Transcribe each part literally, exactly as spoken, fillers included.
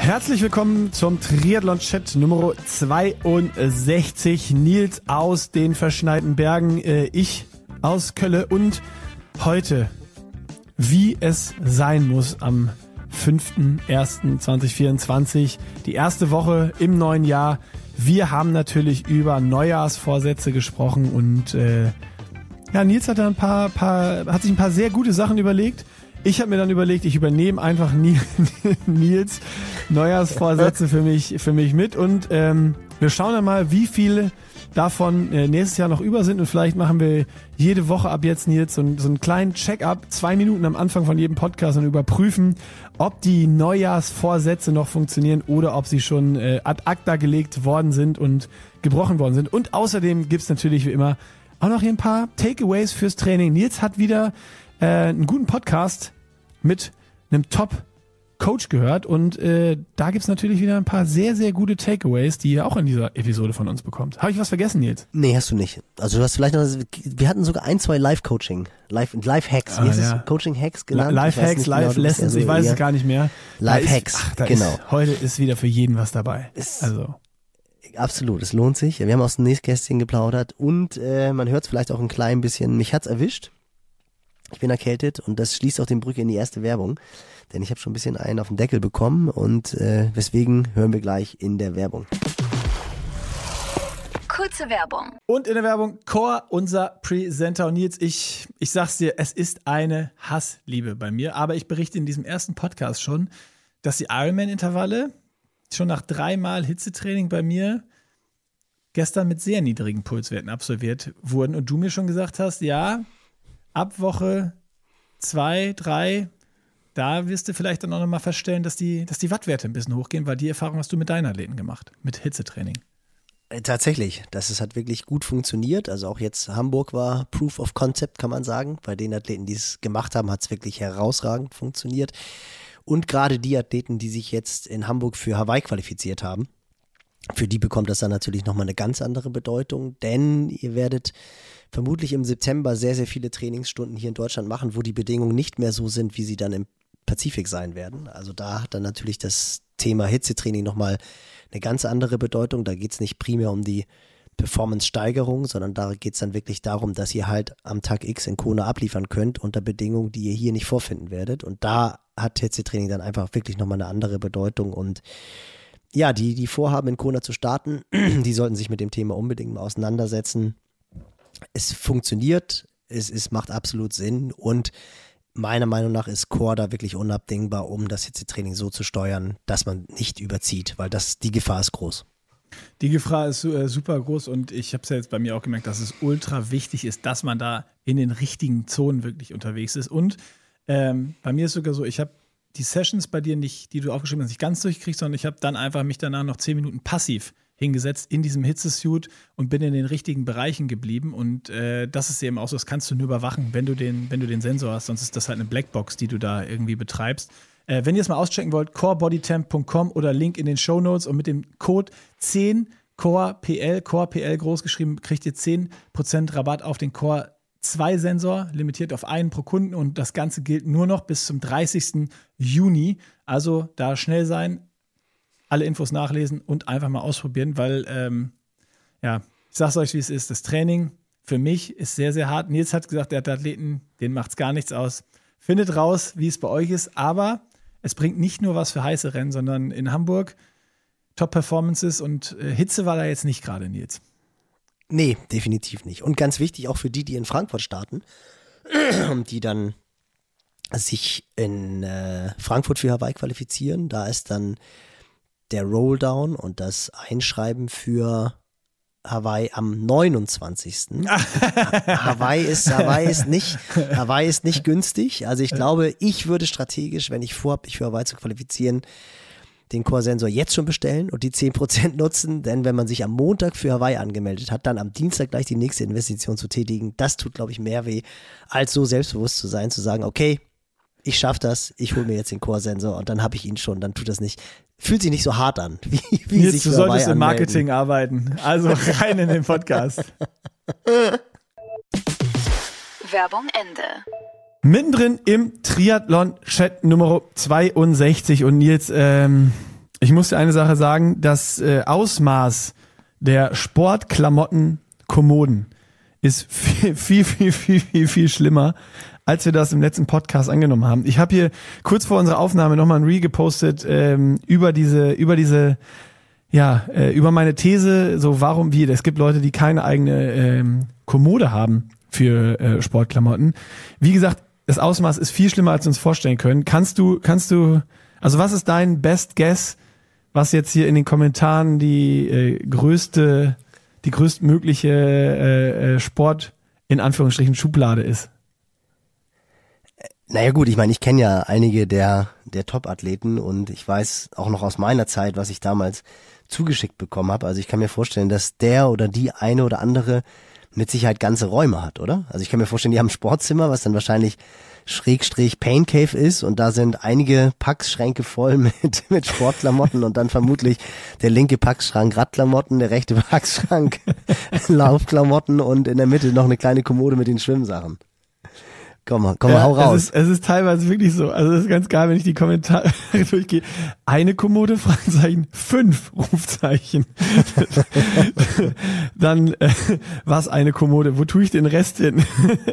Herzlich willkommen zum Triathlon-Chat Nummer zweiundsechzig. Nils aus den verschneiten Bergen, äh, ich aus Kölle und heute, wie es sein muss, am fünften ersten zweitausendvierundzwanzig, die erste Woche im neuen Jahr. Wir haben natürlich über Neujahrsvorsätze gesprochen und äh, ja, Nils hat da ein paar, paar, hat sich ein paar sehr gute Sachen überlegt. Ich habe mir dann überlegt, ich übernehme einfach Nils Neujahrsvorsätze für mich, für mich mit und ähm, wir schauen dann mal, wie viele davon äh, nächstes Jahr noch über sind und vielleicht machen wir jede Woche ab jetzt, Nils, so, so einen kleinen Check-up, zwei Minuten am Anfang von jedem Podcast und überprüfen, ob die Neujahrsvorsätze noch funktionieren oder ob sie schon äh, ad acta gelegt worden sind und gebrochen worden sind. Und außerdem gibt's natürlich wie immer auch noch hier ein paar Takeaways fürs Training. Nils hat wieder äh, einen guten Podcast mit einem Top-Coach gehört und äh, da gibt's natürlich wieder ein paar sehr, sehr gute Takeaways, die ihr auch in dieser Episode von uns bekommt. Habe ich was vergessen, Nils? Nee, hast du nicht. Also du hast vielleicht noch, wir hatten sogar ein, zwei Live-Coaching, Live, Live-Hacks, wie ah, heißt ja. es? Coaching-Hacks genannt? Live-Hacks, Live-Lessons, ich weiß es gar nicht mehr. Live-Hacks, genau. Ist, heute ist wieder für jeden was dabei. Ist also absolut, es lohnt sich. Wir haben aus dem Nähkästchen geplaudert und äh, man hört es vielleicht auch ein klein bisschen, mich hat's erwischt. Ich bin erkältet und das schließt auch den Brücke in die erste Werbung, denn ich habe schon ein bisschen einen auf den Deckel bekommen und äh, weswegen hören wir gleich in der Werbung. Kurze Werbung. Und in der Werbung Core, unser Presenter. Und Nils, ich, ich sag's dir, es ist eine Hassliebe bei mir, aber ich berichte in diesem ersten Podcast schon, dass die Ironman-Intervalle schon nach dreimal Hitzetraining bei mir gestern mit sehr niedrigen Pulswerten absolviert wurden und du mir schon gesagt hast, ja, ab Woche zwei, drei, da wirst du vielleicht dann auch nochmal feststellen, dass die, dass die Wattwerte ein bisschen hochgehen, weil die Erfahrung hast du mit deinen Athleten gemacht, mit Hitzetraining. Tatsächlich, das ist, hat wirklich gut funktioniert. Also auch jetzt Hamburg war Proof of Concept, kann man sagen. Bei den Athleten, die es gemacht haben, hat es wirklich herausragend funktioniert. Und gerade die Athleten, die sich jetzt in Hamburg für Hawaii qualifiziert haben, für die bekommt das dann natürlich nochmal eine ganz andere Bedeutung, denn ihr werdet vermutlich im September sehr, sehr viele Trainingsstunden hier in Deutschland machen, wo die Bedingungen nicht mehr so sind, wie sie dann im Pazifik sein werden. Also da hat dann natürlich das Thema Hitzetraining nochmal eine ganz andere Bedeutung. Da geht es nicht primär um die Performance-Steigerung, sondern da geht es dann wirklich darum, dass ihr halt am Tag X in Kona abliefern könnt unter Bedingungen, die ihr hier nicht vorfinden werdet. Und da hat Hitzetraining dann einfach wirklich nochmal eine andere Bedeutung und ja, die, die vorhaben, in Kona zu starten, die sollten sich mit dem Thema unbedingt mal auseinandersetzen. Es funktioniert, es, es macht absolut Sinn und meiner Meinung nach ist Core da wirklich unabdingbar, um das Hitzetraining so zu steuern, dass man nicht überzieht, weil das, die Gefahr ist groß. Die Gefahr ist äh, super groß und ich habe es ja jetzt bei mir auch gemerkt, dass es ultra wichtig ist, dass man da in den richtigen Zonen wirklich unterwegs ist und ähm, bei mir ist sogar so, ich habe die Sessions bei dir nicht, die du aufgeschrieben hast, nicht ganz durchgekriegt, sondern ich habe dann einfach mich danach noch zehn Minuten passiv hingesetzt in diesem Hitzesuit und bin in den richtigen Bereichen geblieben und äh, das ist eben auch so, das kannst du nur überwachen, wenn du den, wenn du den Sensor hast, sonst ist das halt eine Blackbox, die du da irgendwie betreibst. Äh, wenn ihr es mal auschecken wollt, core body temp punkt com oder Link in den Shownotes und mit dem Code zehn Core P L, Core P L groß geschrieben, kriegt ihr zehn Prozent Rabatt auf den Core zwei Sensor, limitiert auf einen pro Kunden und das Ganze gilt nur noch bis zum dreißigsten Juni. Also da schnell sein, alle Infos nachlesen und einfach mal ausprobieren, weil, ähm, ja, ich sag's euch, wie es ist. Das Training für mich ist sehr, sehr hart. Nils hat gesagt, der hat Athleten, denen macht's gar nichts aus. Findet raus, wie es bei euch ist, aber es bringt nicht nur was für heiße Rennen, sondern in Hamburg Top-Performances und äh, Hitze war da jetzt nicht gerade, Nils. Nee, definitiv nicht. Und ganz wichtig auch für die, die in Frankfurt starten, die dann sich in äh, Frankfurt für Hawaii qualifizieren. Da ist dann der Rolldown und das Einschreiben für Hawaii am neunundzwanzigsten Hawaii ist, Hawaii ist nicht, Hawaii ist nicht günstig. Also ich glaube, ich würde strategisch, wenn ich vorhabe, mich für Hawaii zu qualifizieren, den Core-Sensor jetzt schon bestellen und die zehn Prozent nutzen, denn wenn man sich am Montag für Hawaii angemeldet hat, dann am Dienstag gleich die nächste Investition zu tätigen, das tut, glaube ich, mehr weh, als so selbstbewusst zu sein, zu sagen, okay, ich schaffe das, ich hole mir jetzt den Core-Sensor und dann habe ich ihn schon, dann tut das nicht, fühlt sich nicht so hart an, wie, wie Nils, sich du für solltest Hawaii im anmelden. Marketing arbeiten, also rein in den Podcast. Werbung Ende. Mittendrin im Triathlon-Chat Nummer zweiundsechzig und Nils, ähm, ich muss dir eine Sache sagen, das äh, Ausmaß der Sportklamotten-Kommoden ist viel, viel, viel, viel, viel, viel schlimmer, als wir das im letzten Podcast angenommen haben. Ich habe hier kurz vor unserer Aufnahme nochmal ein Reel gepostet ähm, über diese, über diese, ja, äh, über meine These, so warum wie. Es gibt Leute, die keine eigene ähm, Kommode haben für äh, Sportklamotten. Wie gesagt, das Ausmaß ist viel schlimmer, als wir uns vorstellen können. Kannst du, kannst du, also was ist dein Best Guess, was jetzt hier in den Kommentaren die äh, größte, die größtmögliche äh, äh, Sport in Anführungsstrichen Schublade ist? Naja gut, ich meine, ich kenne ja einige der der Top-Athleten und ich weiß auch noch aus meiner Zeit, was ich damals zugeschickt bekommen habe. Also ich kann mir vorstellen, dass der oder die eine oder andere mit Sicherheit ganze Räume hat, oder? Also ich kann mir vorstellen, die haben ein Sportzimmer, was dann wahrscheinlich Schrägstrich Pain Cave ist und da sind einige Packschränke voll mit mit Sportklamotten und dann vermutlich der linke Packschrank Radklamotten, der rechte Packschrank Laufklamotten und in der Mitte noch eine kleine Kommode mit den Schwimmsachen. Komm mal, komm mal, ja, hau raus. Es ist, es ist teilweise wirklich so. Also es ist ganz geil, wenn ich die Kommentare durchgehe. Eine Kommode, Fragezeichen, fünf Rufzeichen. Dann, äh, was eine Kommode? Wo tue ich den Rest hin?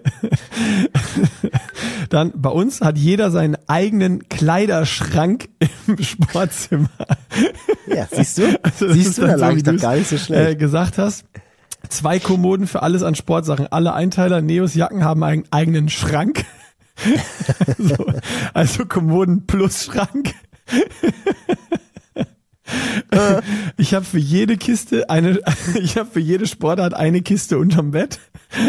Dann, bei uns hat jeder seinen eigenen Kleiderschrank im Sportzimmer. Ja, siehst du? Also siehst du, da lag ich doch gar nicht so schlecht. Äh, gesagt hast. Zwei Kommoden für alles an Sportsachen. Alle Einteiler, Neos Jacken haben einen eigenen Schrank. also, also Kommoden plus Schrank. Ich habe für jede Kiste eine, ich habe für jede Sportart eine Kiste unterm Bett.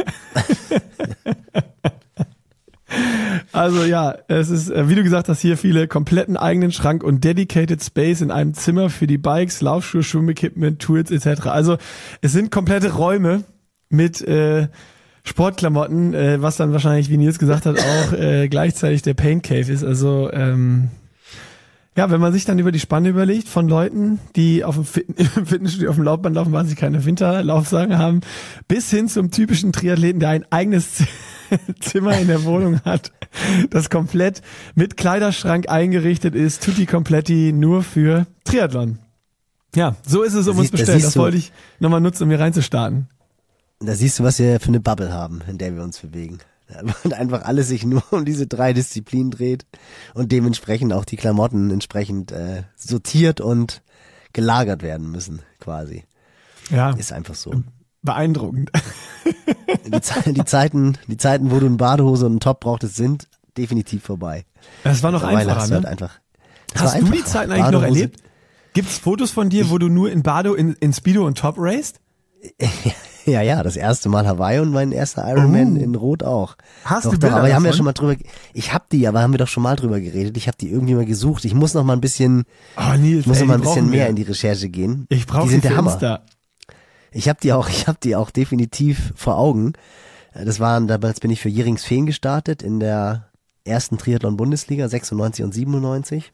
Also ja, es ist, wie du gesagt hast, hier viele kompletten eigenen Schrank und dedicated Space in einem Zimmer für die Bikes, Laufschuhe, Schwimmequipment, Tools et cetera. Also es sind komplette Räume mit äh, Sportklamotten, äh, was dann wahrscheinlich, wie Nils gesagt hat, auch äh, gleichzeitig der Pain Cave ist. Also ähm, ja, wenn man sich dann über die Spanne überlegt von Leuten, die auf dem Fit- im Fitnessstudio auf dem Laufband laufen, weil sie keine Winterlaufsachen haben, bis hin zum typischen Triathleten, der ein eigenes Z- Zimmer in der Wohnung hat, das komplett mit Kleiderschrank eingerichtet ist, tutti kompletti, nur für Triathlon. Ja, so ist es um Da uns siehst- da bestellt. siehst Das du- wollte ich nochmal nutzen, um hier reinzustarten. Da siehst du, was wir für eine Bubble haben, in der wir uns bewegen. Und einfach alles sich nur um diese drei Disziplinen dreht und dementsprechend auch die Klamotten entsprechend äh, sortiert und gelagert werden müssen, quasi. Ja, Ist einfach so. beeindruckend. Die, Ze- die Zeiten, die Zeiten, wo du eine Badehose und einen Top brauchtest, sind definitiv vorbei. Das war noch Mittlerweile einfacher, hast du ne? halt einfach, das war Hast du die einfacher. Zeiten eigentlich noch Badehose- erlebt? Gibt's Fotos von dir, wo du nur in Bado, in, in Speedo und Top raced? Ja, ja, das erste Mal Hawaii und mein erster Ironman Oh. in Rot auch. Hast doch, du doch, Bilder aber wir haben ja davon? schon mal drüber, ich hab die, aber haben wir doch schon mal drüber geredet. Ich habe die irgendwie mal gesucht. Ich muss noch mal ein bisschen, Oh, Nils, ich muss ey, noch mal ein die bisschen brauchen mehr wir. in die Recherche gehen. Ich brauche Die sie sind für der Hammer. Insta. Ich habe die auch, ich habe die auch definitiv vor Augen. Das waren, damals bin ich für Jeringsfehn gestartet in der ersten Triathlon-Bundesliga, sechsundneunzig und siebenundneunzig.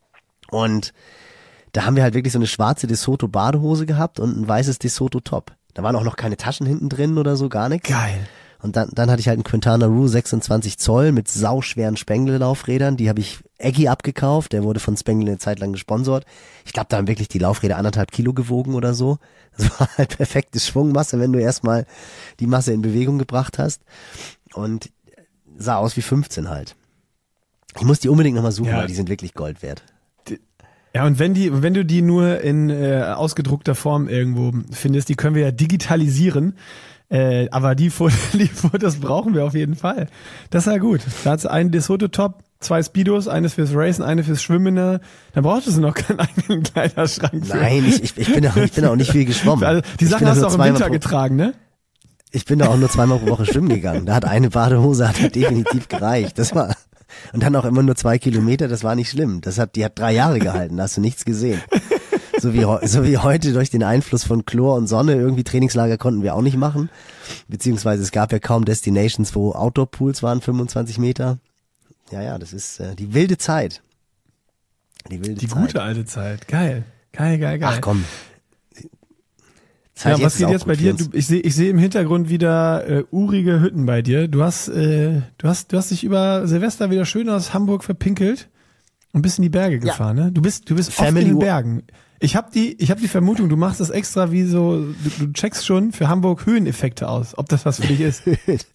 Und da haben wir halt wirklich so eine schwarze DeSoto Badehose gehabt und ein weißes DeSoto Top. Da waren auch noch keine Taschen hinten drin oder so, gar nichts. Geil. Und dann, dann hatte ich halt einen Quintana Roo sechsundzwanzig Zoll mit sauschweren Spengler-Laufrädern. Die habe ich Eggy abgekauft. Der wurde von Spengler eine Zeit lang gesponsert. Ich glaube, da haben wirklich die Laufräder anderthalb Kilo gewogen oder so. Das war halt perfekte Schwungmasse, wenn du erstmal die Masse in Bewegung gebracht hast. Und sah aus wie fünfzehn halt. Ich muss die unbedingt nochmal suchen, Ja. weil die sind wirklich Gold wert. Ja, und wenn die, wenn du die nur in äh, ausgedruckter Form irgendwo findest, die können wir ja digitalisieren. Äh, aber die Fotos, die Fotos brauchen wir auf jeden Fall. Das ist ja gut. Da hat's einen DeSoto Top, zwei Speedos, eines fürs Racen, eine fürs Schwimmen. Dann brauchtest du noch keinen eigenen Kleiderschrank für. Nein, ich, ich, ich, bin, auch, ich bin auch nicht viel geschwommen. Also, die Ich Sachen bin hast du nur auch im zweimal Winter pro- getragen, ne? Ich bin da auch nur zweimal pro Woche schwimmen gegangen. Da hat eine Badehose hat halt definitiv gereicht. Das war, und dann auch immer nur zwei Kilometer, das war nicht schlimm. Das hat, die hat drei Jahre gehalten, da hast du nichts gesehen. So wie, heu- so wie heute durch den Einfluss von Chlor und Sonne, irgendwie Trainingslager konnten wir auch nicht machen. Beziehungsweise es gab ja kaum Destinations, wo Outdoor-Pools waren, fünfundzwanzig Meter. Ja, ja, das ist äh, die wilde Zeit. Die wilde Die Zeit. gute alte Zeit. Geil. Geil, geil, geil. Ach komm. Zeit Ja, was ist geht auch jetzt gut bei für dir? uns. Du, ich sehe ich sehe im Hintergrund wieder äh, urige Hütten bei dir. Du hast, äh, du hast, du hast dich über Silvester wieder schön aus Hamburg verpinkelt. und bist in die Berge gefahren, ja. ne? Du bist, du bist oft in den Bergen. Ich habe die, ich habe die Vermutung, du machst das extra wie so, du, du checkst schon für Hamburg Höheneffekte aus, ob das was für dich ist.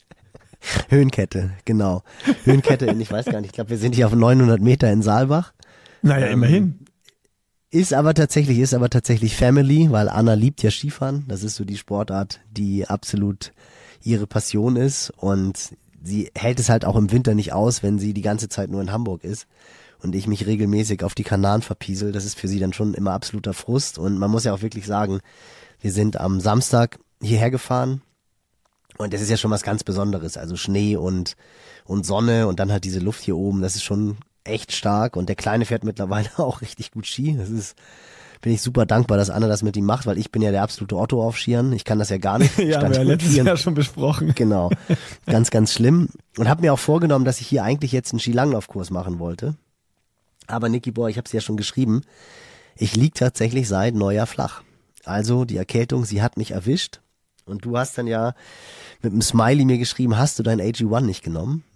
Höhenkette, genau. Höhenkette, ich weiß gar nicht, ich glaube, wir sind hier auf neunhundert Meter in Saalbach. Naja, ähm, immerhin. Ist aber tatsächlich, ist aber tatsächlich Family, weil Anna liebt ja Skifahren. Das ist so die Sportart, die absolut ihre Passion ist und sie hält es halt auch im Winter nicht aus, wenn sie die ganze Zeit nur in Hamburg ist. Und ich mich regelmäßig auf die Kanaren verpiesel, das ist für sie dann schon immer absoluter Frust. Und man muss ja auch wirklich sagen, wir sind am Samstag hierher gefahren und das ist ja schon was ganz Besonderes. Also Schnee und, und Sonne und dann halt diese Luft hier oben, das ist schon echt stark. Und der Kleine fährt mittlerweile auch richtig gut Ski. Das ist, bin ich super dankbar, dass Anna das mit ihm macht, weil ich bin ja der absolute Otto auf Skiern. Ich kann das ja gar nicht. Ja, haben wir ja letztes Jahr schon besprochen. Genau, ganz, ganz schlimm. Und habe mir auch vorgenommen, dass ich hier eigentlich jetzt einen Skilanglaufkurs machen wollte. Aber Niki, boah, ich habe es ja schon geschrieben, ich lieg tatsächlich seit Neujahr flach. Also die Erkältung, sie hat mich erwischt. Und du hast dann ja mit einem Smiley mir geschrieben, hast du dein A G eins nicht genommen?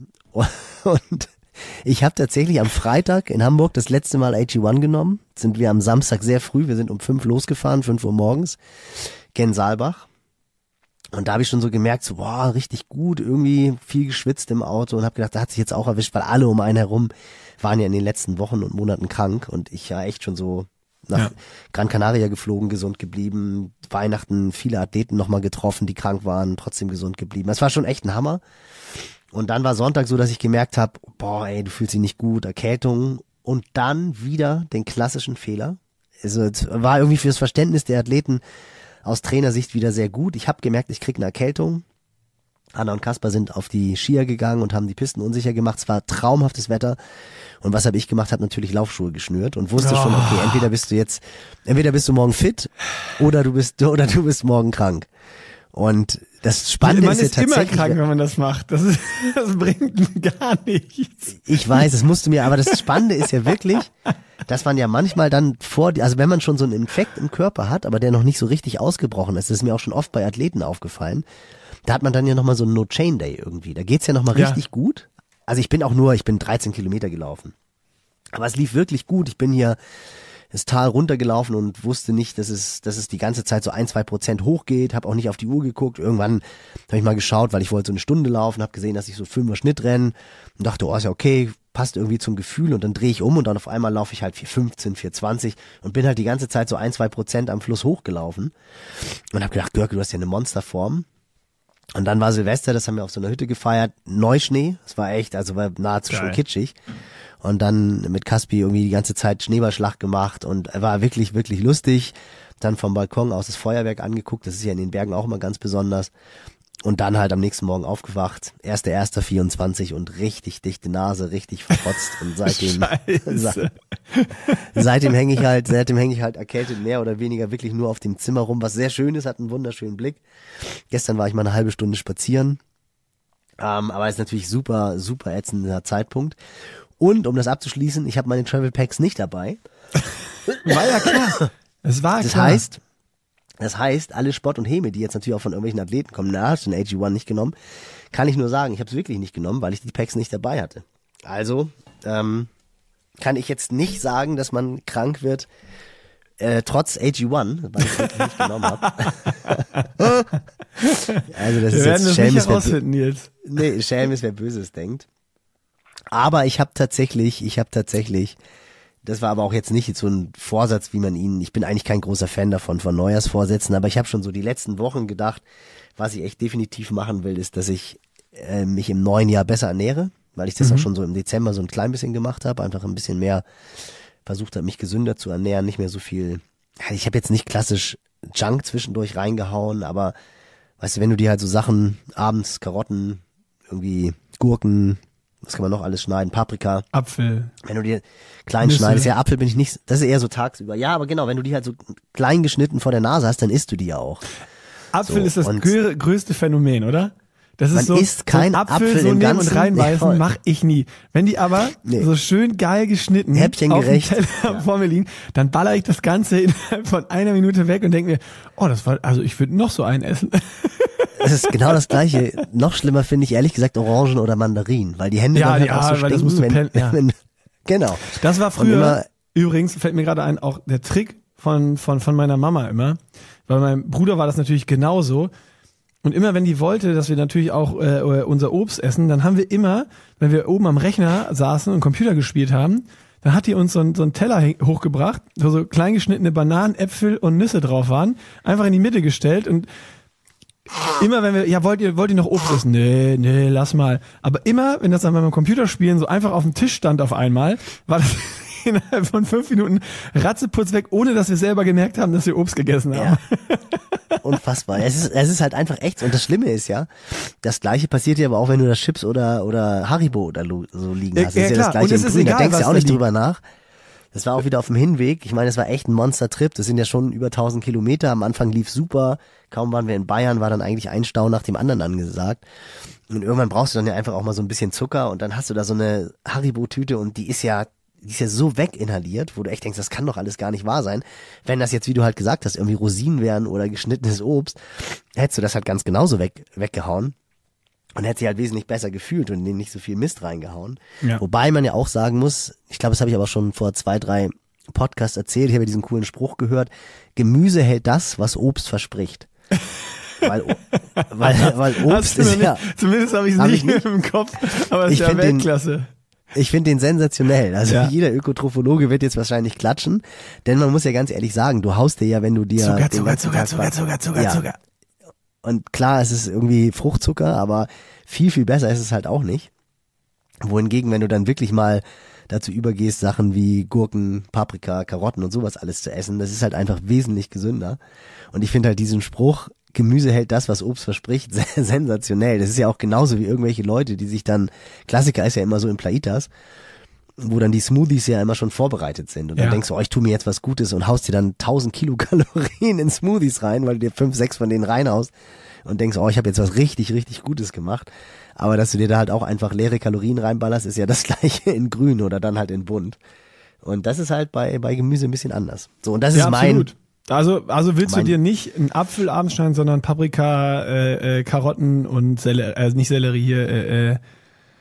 Und ich habe tatsächlich am Freitag in Hamburg das letzte Mal A G eins genommen. Sind wir am Samstag sehr früh, wir sind um fünf losgefahren, fünf Uhr morgens, gen Saalbach. Und da habe ich schon so gemerkt, so boah, richtig gut, irgendwie viel geschwitzt im Auto und habe gedacht, da hat sich jetzt auch erwischt, weil alle um einen herum waren ja in den letzten Wochen und Monaten krank und ich ja echt schon so nach ja. Gran Canaria geflogen, gesund geblieben, Weihnachten viele Athleten nochmal getroffen, die krank waren, trotzdem gesund geblieben. Das war schon echt ein Hammer. Und dann war Sonntag so, dass ich gemerkt habe, boah, ey, du fühlst dich nicht gut, Erkältung und dann wieder den klassischen Fehler. Also es war irgendwie für das Verständnis der Athleten aus Trainersicht wieder sehr gut. Ich habe gemerkt, ich krieg eine Erkältung. Anna und Kaspar sind auf die Skier gegangen und haben die Pisten unsicher gemacht. Es war traumhaftes Wetter. Und was habe ich gemacht? Habe natürlich Laufschuhe geschnürt und wusste oh. schon, okay, entweder bist du jetzt, entweder bist du morgen fit oder du bist oder du bist morgen krank. Und das Spannende man ist, ist ja tatsächlich... Man ist immer krank, wenn man das macht. Das, ist, das bringt gar nichts. Ich weiß, es musste mir, aber das Spannende ist ja wirklich, dass man ja manchmal dann vor, also wenn man schon so einen Infekt im Körper hat, aber der noch nicht so richtig ausgebrochen ist, das ist mir auch schon oft bei Athleten aufgefallen, da hat man dann ja nochmal so einen No-Chain-Day irgendwie. Da geht's ja nochmal ja. richtig gut. Also ich bin auch nur, ich bin dreizehn Kilometer gelaufen. Aber es lief wirklich gut. Ich bin hier das Tal runtergelaufen und wusste nicht, dass es, dass es die ganze Zeit so ein, zwei Prozent hochgeht. Habe auch nicht auf die Uhr geguckt. Irgendwann habe ich mal geschaut, weil ich wollte so eine Stunde laufen, habe gesehen, dass ich so fünfer Schnitt renne und dachte, oh, ist ja okay, passt irgendwie zum Gefühl. Und dann drehe ich um und dann auf einmal laufe ich halt vier fünfzehn, vier zwanzig und bin halt die ganze Zeit so ein, zwei Prozent am Fluss hochgelaufen. Und habe gedacht, Görke, du hast ja eine Monsterform. Und dann war Silvester, das haben wir auf so einer Hütte gefeiert, Neuschnee, das war echt, also war nahezu Geil. Schon kitschig. Und dann mit Kaspi irgendwie die ganze Zeit Schneeballschlacht gemacht und war wirklich, wirklich lustig. Dann vom Balkon aus das Feuerwerk angeguckt, das ist ja in den Bergen auch immer ganz besonders. Und dann halt am nächsten Morgen aufgewacht, erster erster vierundzwanzig und richtig dichte Nase, richtig verkotzt und seitdem se- seitdem hänge ich halt, seitdem hänge ich halt erkältet mehr oder weniger wirklich nur auf dem Zimmer rum, was sehr schön ist, hat einen wunderschönen Blick. Gestern war ich mal eine halbe Stunde spazieren, ähm, aber ist natürlich super, super ätzender Zeitpunkt. Und um das abzuschließen, ich habe meine Travel Packs nicht dabei. War ja klar. Es war das klar. heißt, Das heißt, alle Spott und Häme, die jetzt natürlich auch von irgendwelchen Athleten kommen, na, hast du den A G eins nicht genommen, kann ich nur sagen, ich habe es wirklich nicht genommen, weil ich die Packs nicht dabei hatte. Also ähm, kann ich jetzt nicht sagen, dass man krank wird, äh, trotz A G eins, weil ich es wirklich nicht genommen habe. Also das Wir ist werden jetzt das Schelm, nicht ist wer, herausfinden jetzt. nee, Schelm ist, wer Böses denkt. Aber ich habe tatsächlich, ich habe tatsächlich Das war aber auch jetzt nicht so ein Vorsatz, wie man ihn, ich bin eigentlich kein großer Fan davon, von Neujahrsvorsätzen, aber ich habe schon so die letzten Wochen gedacht, was ich echt definitiv machen will, ist, dass ich äh, mich im neuen Jahr besser ernähre, weil ich das Mhm. auch schon so im Dezember so ein klein bisschen gemacht habe, einfach ein bisschen mehr versucht habe, mich gesünder zu ernähren, nicht mehr so viel, ich habe jetzt nicht klassisch Junk zwischendurch reingehauen, aber weißt du, wenn du dir halt so Sachen, abends Karotten, irgendwie Gurken, was kann man noch alles schneiden? Paprika. Apfel. Wenn du dir klein Nüsse. schneidest, ja, Apfel bin ich nicht, das ist eher so tagsüber. Ja, aber genau, wenn du die halt so klein geschnitten vor der Nase hast, dann isst du die ja auch. Apfel So, ist das und- grö- größte Phänomen, oder? Das ist Man so, isst kein so einen Apfel, Apfel so im nehmen Ganzen. und reinbeißen, Nee, mach ich nie. Wenn die aber Nee. so schön geil geschnitten Häppchengerecht. auf dem Teller vor mir liegen, dann baller ich das Ganze innerhalb von einer Minute weg und denke mir, oh, das war, also ich würde noch so einen essen. Das ist genau das Gleiche. Noch schlimmer finde ich ehrlich gesagt Orangen oder Mandarinen, weil die Hände Ja, dann halt ja, auch so weil das stinken, musst du wenn, pen- ja. wenn, Genau. Das war Und früher, immer, übrigens, fällt mir gerade ein, auch der Trick von, von, von meiner Mama immer. Bei meinem Bruder war das natürlich genauso. Und immer, wenn die wollte, dass wir natürlich auch äh, unser Obst essen, dann haben wir immer, wenn wir oben am Rechner saßen und Computer gespielt haben, dann hat die uns so, ein, so einen Teller hochgebracht, wo so klein geschnittene Bananen, Äpfel und Nüsse drauf waren, einfach in die Mitte gestellt und immer wenn wir, ja, wollt ihr, wollt ihr noch Obst essen? Nee, nee, lass mal. Aber immer, wenn das dann beim Computerspielen so einfach auf dem Tisch stand auf einmal, war das innerhalb von fünf Minuten ratzeputz weg, ohne dass wir selber gemerkt haben, dass wir Obst gegessen haben. Ja. Unfassbar. Es ist, es ist halt einfach echt. Und das Schlimme ist ja, das Gleiche passiert ja aber auch, wenn du das Chips oder, oder Haribo oder so liegen hast. Das Ja, ist ja klar. das Gleiche Und es im ist Grün. Da egal, denkst du was ja auch da nicht liegt. drüber nach. Das war auch wieder auf dem Hinweg. Ich meine, das war echt ein Monster-Trip. Das sind ja schon über tausend Kilometer. Am Anfang lief super. Kaum waren wir in Bayern, war dann eigentlich ein Stau nach dem anderen angesagt. Und irgendwann brauchst du dann ja einfach auch mal so ein bisschen Zucker. Und dann hast du da so eine Haribo-Tüte und die ist ja, die ist ja so weginhaliert, wo du echt denkst, das kann doch alles gar nicht wahr sein. Wenn das jetzt, wie du halt gesagt hast, irgendwie Rosinen wären oder geschnittenes Obst, hättest du das halt ganz genauso weg, weggehauen. Und hätte sich halt wesentlich besser gefühlt und denen nicht so viel Mist reingehauen. Ja. Wobei man ja auch sagen muss, ich glaube, das habe ich aber schon vor zwei, drei Podcasts erzählt, ich habe ja diesen coolen Spruch gehört, Gemüse hält das, was Obst verspricht. weil, weil, weil Obst Hast du ist noch ja... nicht, zumindest habe ich es Hab nicht, ich nicht. im Kopf, aber es ist Ich ja find den- Weltklasse. Ich finde den sensationell. Also Ja. jeder Ökotrophologe wird jetzt wahrscheinlich klatschen, denn man muss ja ganz ehrlich sagen, du haust dir ja, wenn du dir... Zucker, den Zucker, ganzen Zucker, Tag Zucker, was- Zucker, Zucker, Ja. Zucker. Und klar, es ist irgendwie Fruchtzucker, aber viel, viel besser ist es halt auch nicht. Wohingegen, wenn du dann wirklich mal dazu übergehst, Sachen wie Gurken, Paprika, Karotten und sowas alles zu essen, das ist halt einfach wesentlich gesünder. Und ich finde halt diesen Spruch, Gemüse hält das, was Obst verspricht, sensationell. Das ist ja auch genauso wie irgendwelche Leute, die sich dann, Klassiker ist ja immer so in Plaitas, wo dann die Smoothies ja immer schon vorbereitet sind. Und dann Ja. denkst du, oh, ich tu mir jetzt was Gutes und haust dir dann tausend Kilokalorien in Smoothies rein, weil du dir fünf, sechs von denen reinhaust und denkst, oh, ich habe jetzt was richtig, richtig Gutes gemacht. Aber dass du dir da halt auch einfach leere Kalorien reinballerst, ist ja das gleiche in grün oder dann halt in bunt. Und das ist halt bei, bei Gemüse ein bisschen anders. So, und das Ja, ist mein, absolut. Also, also willst mein- du dir nicht einen Apfel abends schneiden, sondern Paprika, äh, äh, Karotten und Sellerie, äh, nicht Sellerie hier, äh, äh,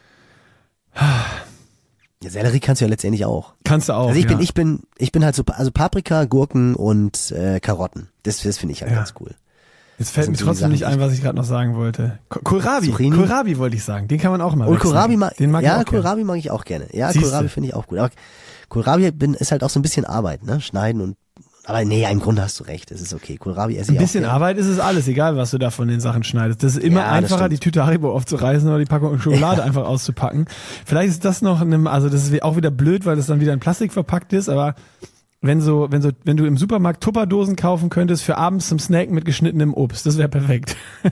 ja, Sellerie kannst du ja letztendlich auch. kannst du auch. Also ich ja. bin, ich bin, ich bin halt so, also Paprika, Gurken und äh, Karotten. Das, das finde ich halt Ja. ganz cool. Jetzt fällt das mir sind so die trotzdem nicht Sachen, ein, was ich gerade noch sagen wollte. Ko- Kohlrabi, Zucchini? Kohlrabi wollte ich sagen. Den kann man auch mal Und wechseln. Kohlrabi mag, Den mag ja, ich auch gerne. Kohlrabi mag ich auch gerne. Ja, Siehste. Kohlrabi finde ich auch gut. Aber Kohlrabi bin, ist halt auch so ein bisschen Arbeit, ne? Schneiden und, aber nee, im Grunde hast du recht. Es ist okay. Kohlrabi esse ich Ein bisschen auch gerne. Arbeit ist es alles, egal was du da von den Sachen schneidest. Das ist immer Ja, das einfacher, stimmt. die Tüte Haribo aufzureißen oder die Packung Schokolade einfach auszupacken. Vielleicht ist das noch, eine, also das ist auch wieder blöd, weil das dann wieder in Plastik verpackt ist, aber wenn so, wenn so, wenn du im Supermarkt Tupperdosen kaufen könntest für abends zum Snacken mit geschnittenem Obst, das wäre perfekt.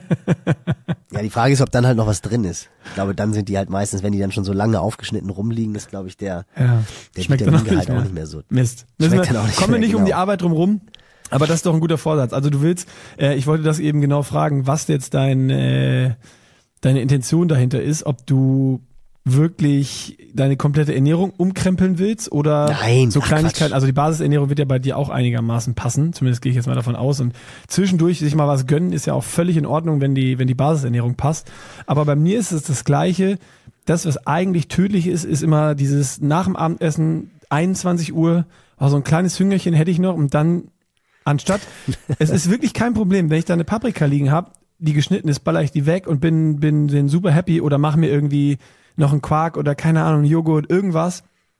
Ja, die Frage ist, ob dann halt noch was drin ist. Ich glaube, dann sind die halt meistens, wenn die dann schon so lange aufgeschnitten rumliegen, ist, glaube ich, der, Ja. der Schmeckt dann auch Vitamingehalt nicht auch mehr. nicht mehr so. Mist. Schmeckt Müssen wir, dann auch nicht kommen wir mehr, nicht um die genau. Arbeit drum rum, aber das ist doch ein guter Vorsatz. Also du willst, äh, ich wollte das eben genau fragen, was jetzt dein, äh, deine Intention dahinter ist, ob du wirklich deine komplette Ernährung umkrempeln willst oder Nein, so ach, Kleinigkeiten. Quatsch. Also die Basisernährung wird ja bei dir auch einigermaßen passen, zumindest gehe ich jetzt mal davon aus. Und zwischendurch sich mal was gönnen ist ja auch völlig in Ordnung, wenn die, wenn die Basisernährung passt. Aber bei mir ist es das Gleiche. Das, was eigentlich tödlich ist, ist immer dieses nach dem Abendessen einundzwanzig Uhr, auch so ein kleines Hüngerchen hätte ich noch und dann anstatt, es ist wirklich kein Problem, wenn ich da eine Paprika liegen habe, die geschnitten ist, baller ich die weg und bin, bin, bin super happy oder mache mir irgendwie noch einen Quark oder keine Ahnung, Joghurt, irgendwas.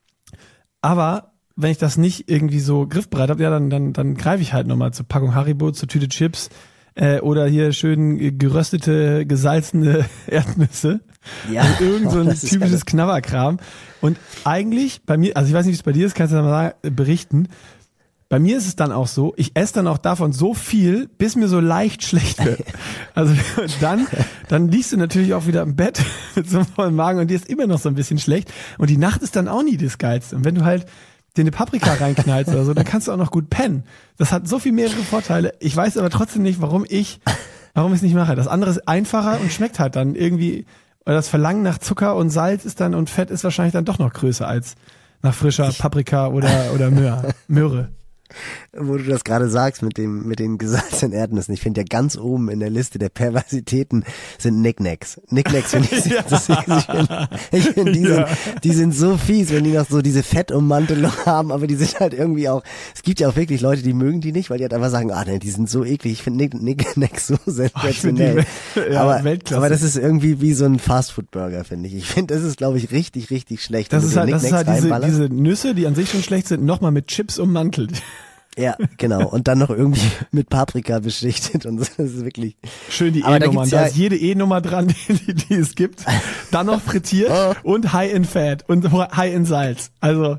Aber wenn ich das nicht irgendwie so griffbereit habe, ja, dann, dann, dann greife ich halt nochmal zur Packung Haribo, zur Tüte Chips äh, oder hier schön geröstete, gesalzene Erdnüsse. Ja, Also irgend so ein das ist typisches ja- Knabberkram. Und eigentlich, bei mir, also ich weiß nicht, wie es bei dir ist, kannst du da mal sagen, berichten. Bei mir ist es dann auch so, ich esse dann auch davon so viel, bis mir so leicht schlecht wird. Also dann, dann liegst du natürlich auch wieder im Bett mit so einem vollen Magen und dir ist immer noch so ein bisschen schlecht. Und die Nacht ist dann auch nie das Geilste. Und wenn du halt dir eine Paprika reinknallst oder so, dann kannst du auch noch gut pennen. Das hat so viel mehrere Vorteile. Ich weiß aber trotzdem nicht, warum ich, warum ich es nicht mache. Das andere ist einfacher und schmeckt halt dann irgendwie, oder das Verlangen nach Zucker und Salz ist dann und Fett ist wahrscheinlich dann doch noch größer als nach frischer Paprika oder, oder Möhre. Möhre. wo du das gerade sagst mit dem mit den gesalzenen Erdnüssen. Ich finde ja ganz oben in der Liste der Perversitäten sind Knickknacks. Knickknacks finde ich, ja. das, ich finde, ich find, die, ja. sind, die sind so fies, wenn die noch so diese Fettummantelung haben, aber die sind halt irgendwie auch, es gibt ja auch wirklich Leute, die mögen die nicht, weil die halt einfach sagen, ah ne, die sind so eklig. Ich finde Knickknacks so sensationell. Oh, ja, aber, aber das ist irgendwie wie so ein Fastfood-Burger, finde ich. Ich finde, das ist, glaube ich, richtig, richtig schlecht. Das ist halt, das ist halt diese, diese Nüsse, die an sich schon schlecht sind, nochmal mit Chips ummantelt. Ja, genau. Und dann noch irgendwie mit Paprika beschichtet und so. Das ist wirklich. Schön die E-Nummern. Da, ja da ist jede E-Nummer dran, die, die es gibt. Dann noch frittiert oh. und high in Fat und high in Salz. Also.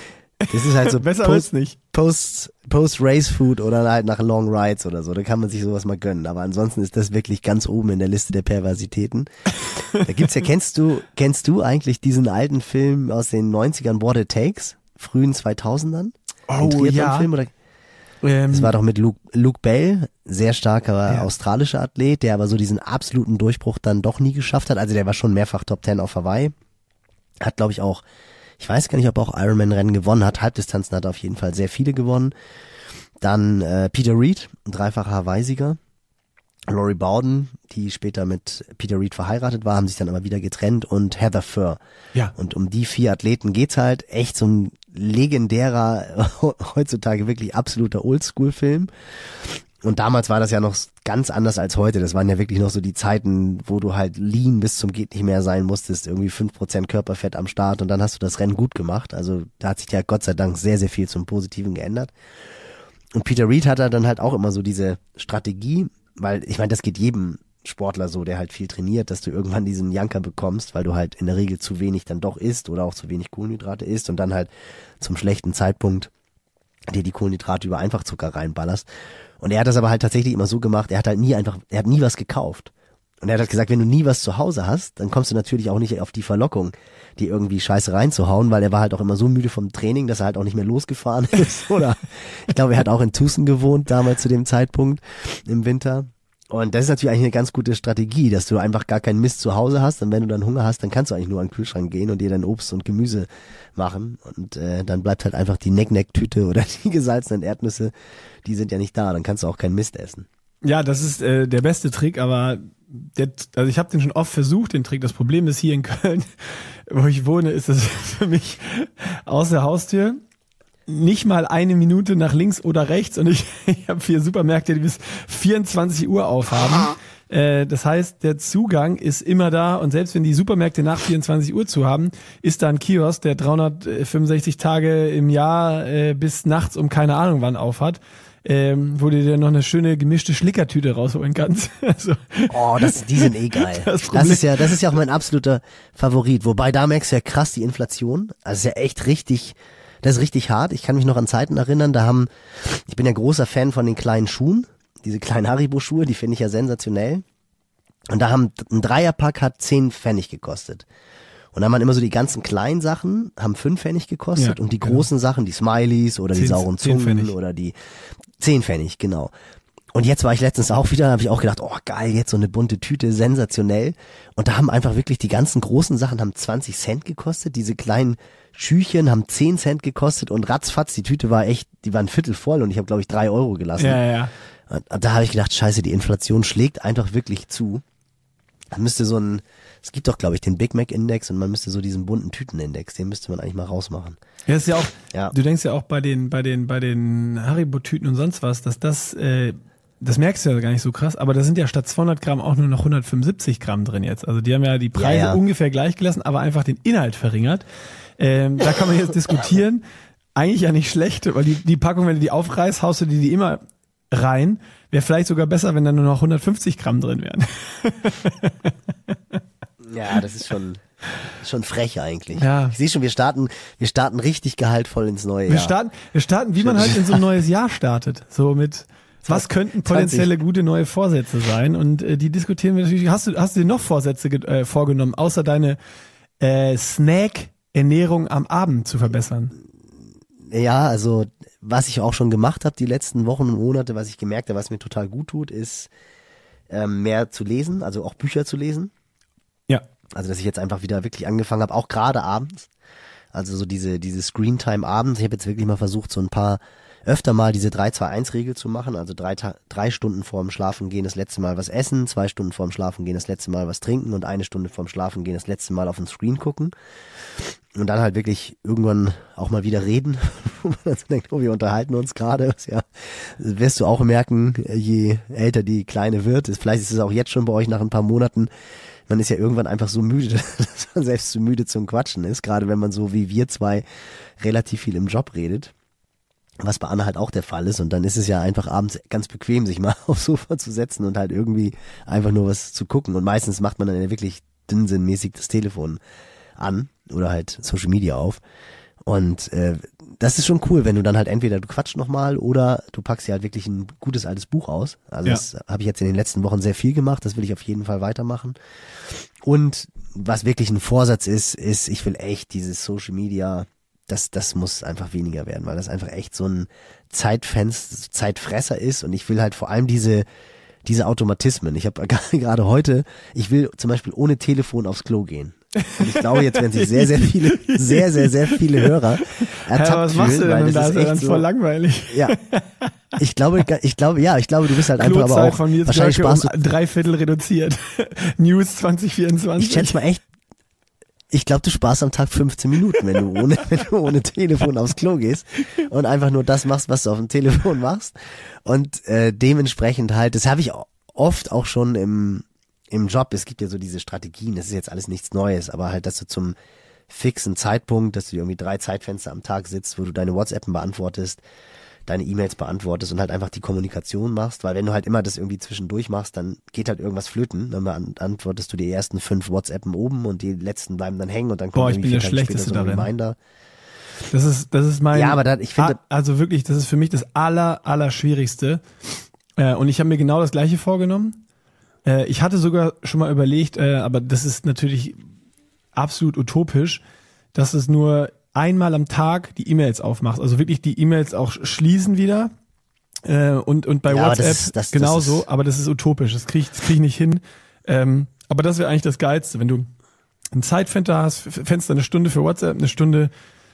Das ist halt so besser Post, nicht. Post, Post-Race-Food oder halt nach Long Rides oder so. Da kann man sich sowas mal gönnen. Aber ansonsten ist das wirklich ganz oben in der Liste der Perversitäten. Da gibt's ja, kennst du, kennst du eigentlich diesen alten Film aus den neunzigern, What It Takes? Frühen zweitausendern? Oh, ja. Film oder? Ähm, das war doch mit Luke, Luke Bell, sehr starker ja. australischer Athlet, der aber so diesen absoluten Durchbruch dann doch nie geschafft hat. Also der war schon mehrfach Top Ten auf Hawaii. Hat, glaube ich, auch, ich weiß gar nicht, ob er auch Ironman-Rennen gewonnen hat. Halbdistanzen hat er auf jeden Fall sehr viele gewonnen. Dann äh, Peter Reed, ein dreifacher Hawaii-Sieger. Laurie Bowden, die später mit Peter Reed verheiratet war, haben sich dann aber wieder getrennt, und Heather Furr. Ja. Und um die vier Athleten geht's halt. Echt so ein legendärer, heutzutage wirklich absoluter Oldschool-Film. Und damals war das ja noch ganz anders als heute. Das waren ja wirklich noch so die Zeiten, wo du halt lean bis zum geht nicht mehr sein musstest, irgendwie fünf Prozent Körperfett am Start, und dann hast du das Rennen gut gemacht. Also da hat sich ja Gott sei Dank sehr, sehr viel zum Positiven geändert. Und Peter Reed hat dann halt auch immer so diese Strategie, weil ich meine, das geht jedem Sportler so, der halt viel trainiert, dass du irgendwann diesen Janker bekommst, weil du halt in der Regel zu wenig dann doch isst oder auch zu wenig Kohlenhydrate isst und dann halt zum schlechten Zeitpunkt dir die Kohlenhydrate über Einfachzucker reinballerst. Und er hat das aber halt tatsächlich immer so gemacht, er hat halt nie einfach, er hat nie was gekauft. Und er hat halt gesagt, wenn du nie was zu Hause hast, dann kommst du natürlich auch nicht auf die Verlockung, die irgendwie Scheiße reinzuhauen, weil er war halt auch immer so müde vom Training, dass er halt auch nicht mehr losgefahren ist. Oder ich glaube, er hat auch in Tucson gewohnt, damals zu dem Zeitpunkt im Winter. Und das ist natürlich eigentlich eine ganz gute Strategie, dass du einfach gar keinen Mist zu Hause hast, und wenn du dann Hunger hast, dann kannst du eigentlich nur an den Kühlschrank gehen und dir dann Obst und Gemüse machen, und äh, dann bleibt halt einfach die Neck-Neck-Tüte oder die gesalzenen Erdnüsse, die sind ja nicht da, dann kannst du auch keinen Mist essen. Ja, das ist äh, der beste Trick, aber der, also ich habe den schon oft versucht, den Trick. Das Problem ist, hier in Köln, wo ich wohne, ist das für mich aus der Haustür nicht mal eine Minute nach links oder rechts, und ich, ich habe vier Supermärkte, die bis vierundzwanzig Uhr aufhaben. Äh, das heißt, der Zugang ist immer da, und selbst wenn die Supermärkte nach vierundzwanzig Uhr zu haben, ist da ein Kiosk, der dreihundertfünfundsechzig Tage im Jahr äh, bis nachts um keine Ahnung wann aufhat. Ähm, wo du dir noch eine schöne gemischte Schlickertüte rausholen kannst. Also, oh, das, die sind eh geil. Das, das ist ja, das ist ja auch mein absoluter Favorit. Wobei, da merkst du ja krass die Inflation. Also ist ja echt richtig, das ist richtig hart. Ich kann mich noch an Zeiten erinnern, da haben, ich bin ja großer Fan von den kleinen Schuhen, diese kleinen Haribo-Schuhe, die finde ich ja sensationell. Und da haben, ein Dreierpack hat zehn Pfennig gekostet. Und dann haben man immer so die ganzen kleinen Sachen, haben fünf Pfennig gekostet, ja, und die genau. großen Sachen, die Smileys oder zehn, die sauren Zungen oder die zehn Pfennig, genau. Und jetzt war ich letztens auch wieder, da habe ich auch gedacht, oh geil, jetzt so eine bunte Tüte, sensationell. Und da haben einfach wirklich die ganzen großen Sachen haben zwanzig Cent gekostet, diese kleinen Schüchchen haben zehn Cent gekostet, und ratzfatz, die Tüte war echt, die war ein Viertel voll, und ich habe, glaube ich, drei Euro gelassen. Ja, ja. Und da habe ich gedacht, scheiße, die Inflation schlägt einfach wirklich zu. Da müsste so ein, es gibt doch, glaube ich, den Big Mac Index, und man müsste so diesen bunten Tütenindex, den müsste man eigentlich mal rausmachen. Ja, ist ja auch, ja. Du denkst ja auch bei den, bei den, bei den Haribo-Tüten und sonst was, dass das, äh, das merkst du ja gar nicht so krass, aber da sind ja statt zweihundert Gramm auch nur noch hundertfünfundsiebzig Gramm drin jetzt. Also die haben ja die Preise ja, ja. ungefähr gleich gelassen, aber einfach den Inhalt verringert. Ähm, da kann man jetzt diskutieren. Eigentlich ja nicht schlecht, weil die, die Packung, wenn du die aufreißt, haust du die, die immer rein. Wäre vielleicht sogar besser, wenn da nur noch hundertfünfzig Gramm drin wären. Ja, das ist schon, schon frech eigentlich. Ja. Ich sehe schon, wir starten, wir starten richtig gehaltvoll ins neue wir Jahr. Starten, wir starten, wie man halt in so ein neues Jahr startet. So mit, was könnten potenzielle gute neue Vorsätze sein? Und äh, die diskutieren wir natürlich. Hast du, hast du dir noch Vorsätze äh, vorgenommen, außer deine äh, Snack-Ernährung am Abend zu verbessern? Ja, also was ich auch schon gemacht habe die letzten Wochen und Monate, was ich gemerkt habe, was mir total gut tut, ist ähm, mehr zu lesen, also auch Bücher zu lesen. Ja. Also dass ich jetzt einfach wieder wirklich angefangen habe, auch gerade abends. Also so diese diese Screentime abends. Ich habe jetzt wirklich mal versucht, so ein paar öfter mal diese drei zwei eins Regel zu machen, also drei, drei Stunden vorm Schlafengehen das letzte Mal was essen, zwei Stunden vorm Schlafengehen das letzte Mal was trinken und eine Stunde vorm Schlafengehen das letzte Mal auf den Screen gucken. Und dann halt wirklich irgendwann auch mal wieder reden, wo man dann so denkt, oh, wir unterhalten uns gerade. Ja, das wirst du auch merken, je älter die Kleine wird. Vielleicht ist es auch jetzt schon bei euch nach ein paar Monaten. Man ist ja irgendwann einfach so müde, dass man selbst zu müde zum Quatschen ist. Gerade wenn man so wie wir zwei relativ viel im Job redet. Was bei Anna halt auch der Fall ist. Und dann ist es ja einfach abends ganz bequem, sich mal aufs Sofa zu setzen und halt irgendwie einfach nur was zu gucken. Und meistens macht man dann ja wirklich dünnsinnmäßig das Telefon an oder halt Social Media auf. Und äh, das ist schon cool, wenn du dann halt entweder du quatschst nochmal oder du packst dir halt wirklich ein gutes altes Buch aus. Also ja. Das habe ich jetzt in den letzten Wochen sehr viel gemacht, das will ich auf jeden Fall weitermachen. Und was wirklich ein Vorsatz ist, ist, ich will echt dieses Social Media, das, das muss einfach weniger werden, weil das einfach echt so ein Zeitfenster, Zeitfresser ist und ich will halt vor allem diese diese Automatismen. Ich habe gerade heute, ich will zum Beispiel ohne Telefon aufs Klo gehen. Und ich glaube, jetzt werden sich sehr, sehr viele, sehr, sehr, sehr viele Hörer ertappt ja, was machst fühlen, du denn? weil das Da ist ist ja echt dann so, voll langweilig. Ja, ich glaube, ich glaube, ja, ich glaube, du bist halt einfach aber auch von mir wahrscheinlich sparst um drei Viertel reduziert. News zwanzig vierundzwanzig. Ich schätze mal echt, ich glaube, du sparst am Tag fünfzehn Minuten, wenn du ohne, wenn du ohne Telefon aufs Klo gehst und einfach nur das machst, was du auf dem Telefon machst. Und äh, dementsprechend halt, das habe ich oft auch schon im im Job, es gibt ja so diese Strategien, das ist jetzt alles nichts Neues, aber halt, dass du zum fixen Zeitpunkt, dass du irgendwie drei Zeitfenster am Tag sitzt, wo du deine WhatsAppen beantwortest, deine E-Mails beantwortest und halt einfach die Kommunikation machst, weil wenn du halt immer das irgendwie zwischendurch machst, dann geht halt irgendwas flöten, dann beantwortest du die ersten fünf WhatsAppen oben und die letzten bleiben dann hängen und dann kommt Boah, ich irgendwie bin vier der Tage später Schlechteste so ein darin. Reminder. Das ist, das ist mein, Ja, aber da, ich finde, also wirklich, das ist für mich das aller, aller Schwierigste. Äh, und ich habe mir genau das Gleiche vorgenommen. Äh, ich hatte sogar schon mal überlegt, äh, aber das ist natürlich absolut utopisch, dass es nur einmal am Tag die E-Mails aufmachst. Also wirklich die E-Mails auch schließen wieder. Äh, und, und bei Ja, aber WhatsApp das ist- das- das genauso, ist- aber das ist utopisch. Das krieg ich, das krieg ich nicht hin. Ähm, aber das wäre eigentlich das Geilste, wenn du ein Zeitfenster hast, F- Fenster eine Stunde für WhatsApp, eine Stunde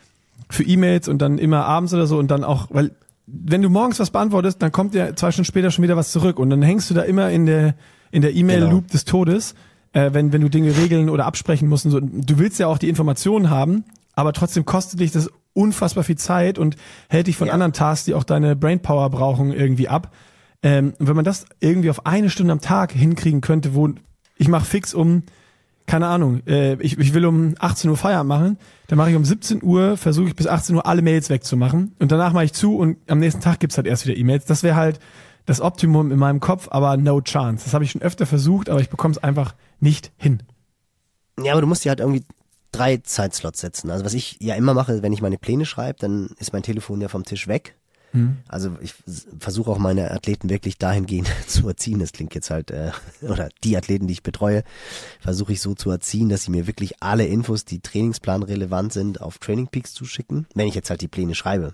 für E-Mails und dann immer abends oder so und dann auch, weil wenn du morgens was beantwortest, dann kommt ja zwei Stunden später schon wieder was zurück und dann hängst du da immer in der in der E-Mail-Loop Genau. des Todes, äh, wenn wenn du Dinge regeln oder absprechen musst und so. Du willst ja auch die Informationen haben, aber trotzdem kostet dich das unfassbar viel Zeit und hält dich von Ja. anderen Tasks, die auch deine Brainpower brauchen, irgendwie ab. Ähm, und wenn man das irgendwie auf eine Stunde am Tag hinkriegen könnte, wo ich mache fix um keine Ahnung, äh, ich, ich will um achtzehn Uhr Feierabend machen, dann mache ich um siebzehn Uhr, versuche ich bis achtzehn Uhr alle Mails wegzumachen und danach mache ich zu und am nächsten Tag gibt's halt erst wieder E-Mails. Das wäre halt das Optimum in meinem Kopf, aber no chance. Das habe ich schon öfter versucht, aber ich bekomme es einfach nicht hin. Ja, aber du musst dir halt irgendwie drei Zeitslots setzen. Also was ich ja immer mache, wenn ich meine Pläne schreibe, dann ist mein Telefon ja vom Tisch weg. Hm. Also ich versuche auch meine Athleten wirklich dahingehend zu erziehen. Das klingt jetzt halt, äh, oder die Athleten, die ich betreue, versuche ich so zu erziehen, dass sie mir wirklich alle Infos, die Trainingsplan relevant sind, auf Training Peaks zuschicken, wenn ich jetzt halt die Pläne schreibe.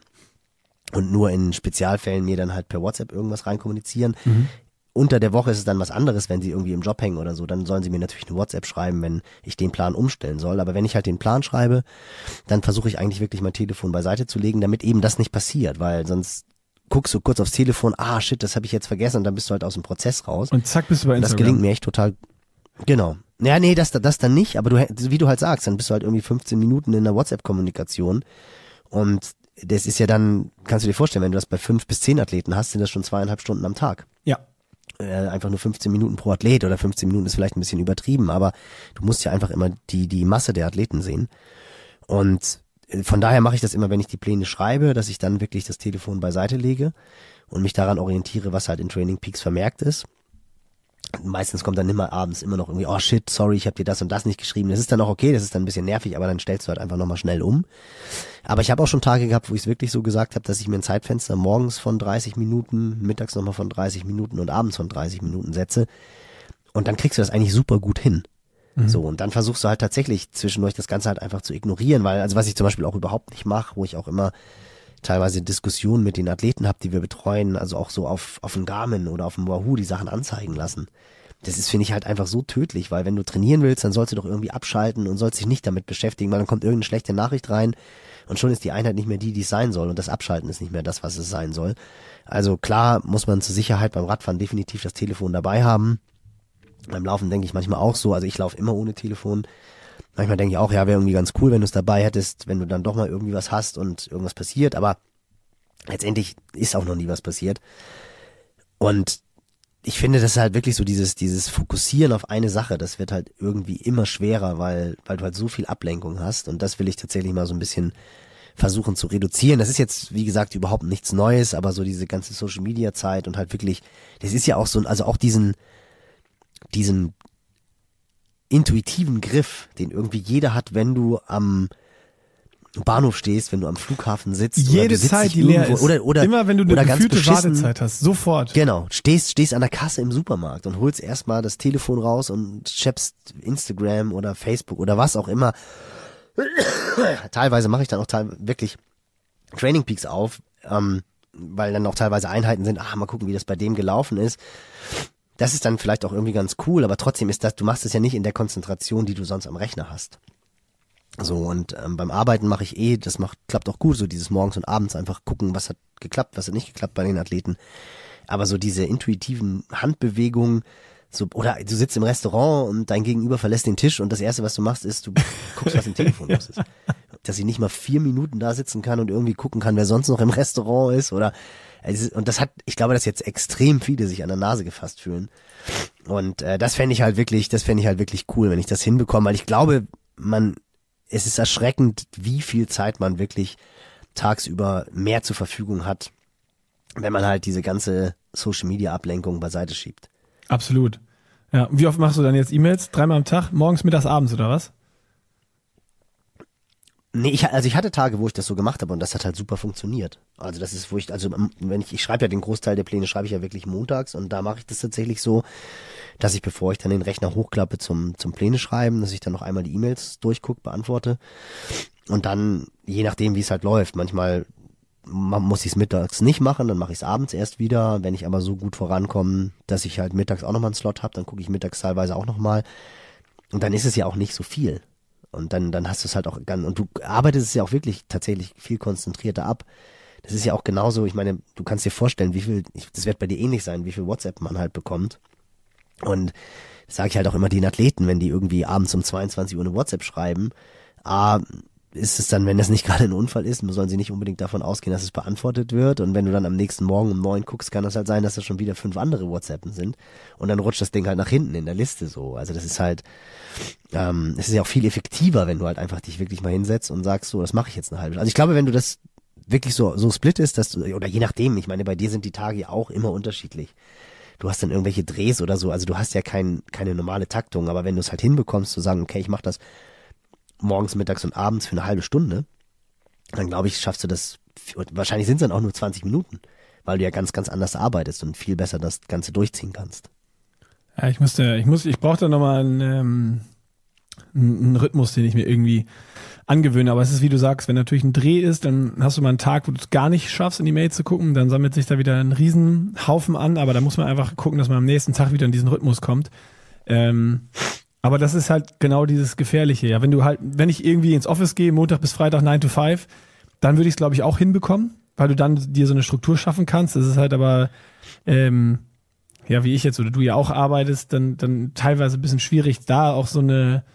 Und nur in Spezialfällen mir dann halt per WhatsApp irgendwas reinkommunizieren. Mhm. Unter der Woche ist es dann was anderes, wenn sie irgendwie im Job hängen oder so, dann sollen sie mir natürlich eine WhatsApp schreiben, wenn ich den Plan umstellen soll. Aber wenn ich halt den Plan schreibe, dann versuche ich eigentlich wirklich mein Telefon beiseite zu legen, damit eben das nicht passiert, weil sonst guckst du kurz aufs Telefon, ah shit, das habe ich jetzt vergessen und dann bist du halt aus dem Prozess raus. Und zack, bist du bei Und das Instagram. gelingt mir echt total, genau. Ja, nee, das, das dann nicht, aber du, wie du halt sagst, dann bist du halt irgendwie fünfzehn Minuten in der WhatsApp-Kommunikation und das ist ja dann, kannst du dir vorstellen, wenn du das bei fünf bis zehn Athleten hast, sind das schon zweieinhalb Stunden am Tag. Ja. Äh, einfach nur fünfzehn Minuten pro Athlet oder fünfzehn Minuten ist vielleicht ein bisschen übertrieben, aber du musst ja einfach immer die, die Masse der Athleten sehen. Und äh, von daher mache ich das immer, wenn ich die Pläne schreibe, dass ich dann wirklich das Telefon beiseite lege und mich daran orientiere, was halt in Training Peaks vermerkt ist. Meistens kommt dann immer abends immer noch irgendwie, oh shit, sorry, ich habe dir das und das nicht geschrieben. Das ist dann auch okay, das ist dann ein bisschen nervig, aber dann stellst du halt einfach nochmal schnell um. Aber ich habe auch schon Tage gehabt, wo ich es wirklich so gesagt habe, dass ich mir ein Zeitfenster morgens von dreißig Minuten, mittags nochmal von dreißig Minuten und abends von dreißig Minuten setze. Und dann kriegst du das eigentlich super gut hin. Mhm. So, und dann versuchst du halt tatsächlich zwischendurch das Ganze halt einfach zu ignorieren, weil, also was ich zum Beispiel auch überhaupt nicht mache, wo ich auch immer teilweise Diskussionen mit den Athleten habe, die wir betreuen, also auch so auf auf dem Garmin oder auf dem Wahoo die Sachen anzeigen lassen. Das ist, finde ich, halt einfach so tödlich, weil wenn du trainieren willst, dann sollst du doch irgendwie abschalten und sollst dich nicht damit beschäftigen, weil dann kommt irgendeine schlechte Nachricht rein Und schon ist die Einheit nicht mehr die, die es sein soll. Und das Abschalten ist nicht mehr das, was es sein soll. Also klar muss man zur Sicherheit beim Radfahren definitiv das Telefon dabei haben. Beim Laufen denke ich manchmal auch so. Also ich laufe immer ohne Telefon. Manchmal denke ich auch, ja, wäre irgendwie ganz cool, wenn du es dabei hättest, wenn du dann doch mal irgendwie was hast und irgendwas passiert. Aber letztendlich ist auch noch nie was passiert. Und ich finde, das ist halt wirklich so dieses, dieses Fokussieren auf eine Sache, das wird halt irgendwie immer schwerer, weil, weil du halt so viel Ablenkung hast. Und das will ich tatsächlich mal so ein bisschen versuchen zu reduzieren. Das ist jetzt, wie gesagt, überhaupt nichts Neues, aber so diese ganze Social-Media-Zeit und halt wirklich, das ist ja auch so, also auch diesen, diesen intuitiven Griff, den irgendwie jeder hat, wenn du am Bahnhof stehst, wenn du am Flughafen sitzt. Jede oder du sitzt Zeit, die leer ist. Oder, oder, immer wenn du eine gefühlte Wartezeit hast, sofort. Genau, stehst, stehst an der Kasse im Supermarkt und holst erstmal das Telefon raus und chappst Instagram oder Facebook oder was auch immer. Teilweise mache ich dann auch teil- wirklich Training Peaks auf, ähm, weil dann auch teilweise Einheiten sind, ach, mal gucken, wie das bei dem gelaufen ist. Das ist dann vielleicht auch irgendwie ganz cool, aber trotzdem ist das, du machst es ja nicht in der Konzentration, die du sonst am Rechner hast. So, und ähm, beim Arbeiten mache ich eh, das macht, klappt auch gut, so dieses morgens und abends einfach gucken, was hat geklappt, was hat nicht geklappt bei den Athleten. Aber so diese intuitiven Handbewegungen, so, oder du sitzt im Restaurant und dein Gegenüber verlässt den Tisch und das Erste, was du machst, ist, du guckst, was im Telefon los ist. Dass ich nicht mal vier Minuten da sitzen kann und irgendwie gucken kann, wer sonst noch im Restaurant ist oder, und das hat, ich glaube, dass jetzt extrem viele sich an der Nase gefasst fühlen. Und äh, das fände ich halt wirklich, das fände ich halt wirklich cool, wenn ich das hinbekomme, weil ich glaube, man, es ist erschreckend, wie viel Zeit man wirklich tagsüber mehr zur Verfügung hat, wenn man halt diese ganze Social-Media-Ablenkung beiseite schiebt. Absolut. Ja, und wie oft machst du dann jetzt E-Mails? Dreimal am Tag? Morgens, mittags, abends oder was? Nee, ich, also ich hatte Tage, wo ich das so gemacht habe und das hat halt super funktioniert. Also das ist, wo ich, also wenn ich, ich schreibe ja den Großteil der Pläne, schreibe ich ja wirklich montags und da mache ich das tatsächlich so, dass ich, bevor ich dann den Rechner hochklappe zum, zum Pläne schreiben, dass ich dann noch einmal die E-Mails durchgucke, beantworte und dann, je nachdem, wie es halt läuft, manchmal muss ich es mittags nicht machen, dann mache ich es abends erst wieder. Wenn ich aber so gut vorankomme, dass ich halt mittags auch nochmal einen Slot habe, dann gucke ich mittags teilweise auch nochmal. Und dann ist es ja auch nicht so viel. Und dann, dann hast du es halt auch, und du arbeitest es ja auch wirklich tatsächlich viel konzentrierter ab. Das ist ja auch genauso, ich meine, du kannst dir vorstellen, wie viel, das wird bei dir ähnlich sein, wie viel WhatsApp man halt bekommt. Und das sage ich halt auch immer den Athleten, wenn die irgendwie abends um zweiundzwanzig Uhr eine WhatsApp schreiben, ah, ist es dann, wenn das nicht gerade ein Unfall ist, sollen sie nicht unbedingt davon ausgehen, dass es beantwortet wird. Und wenn du dann am nächsten Morgen um neun guckst, kann das halt sein, dass das schon wieder fünf andere WhatsAppen sind. Und dann rutscht das Ding halt nach hinten in der Liste so. Also das ist halt, ähm, es ist ja auch viel effektiver, wenn du halt einfach dich wirklich mal hinsetzt und sagst, so, das mache ich jetzt eine halbe Stunde. Also ich glaube, wenn du das wirklich so, so split ist, dass du, oder je nachdem, ich meine, bei dir sind die Tage ja auch immer unterschiedlich. Du hast dann irgendwelche Drehs oder so, also du hast ja kein, keine normale Taktung, aber wenn du es halt hinbekommst, zu sagen, okay, ich mache das morgens, mittags und abends für eine halbe Stunde, dann glaube ich, schaffst du das, wahrscheinlich sind es dann auch nur zwanzig Minuten, weil du ja ganz, ganz anders arbeitest und viel besser das Ganze durchziehen kannst. Ja, ich musste, ich muss, ich brauche da nochmal einen, ähm, einen Rhythmus, den ich mir irgendwie angewöhne, aber es ist, wie du sagst, wenn natürlich ein Dreh ist, dann hast du mal einen Tag, wo du es gar nicht schaffst, in die Mail zu gucken, dann sammelt sich da wieder ein Riesenhaufen an, aber da muss man einfach gucken, dass man am nächsten Tag wieder in diesen Rhythmus kommt. Ähm, Aber das ist halt genau dieses Gefährliche. Ja, wenn du halt, wenn ich irgendwie ins Office gehe, Montag bis Freitag nine to five, dann würde ich es, glaube ich, auch hinbekommen, weil du dann dir so eine Struktur schaffen kannst. Das ist halt aber, ähm, ja, wie ich jetzt oder du ja auch arbeitest, dann, dann teilweise ein bisschen schwierig, da auch so eine,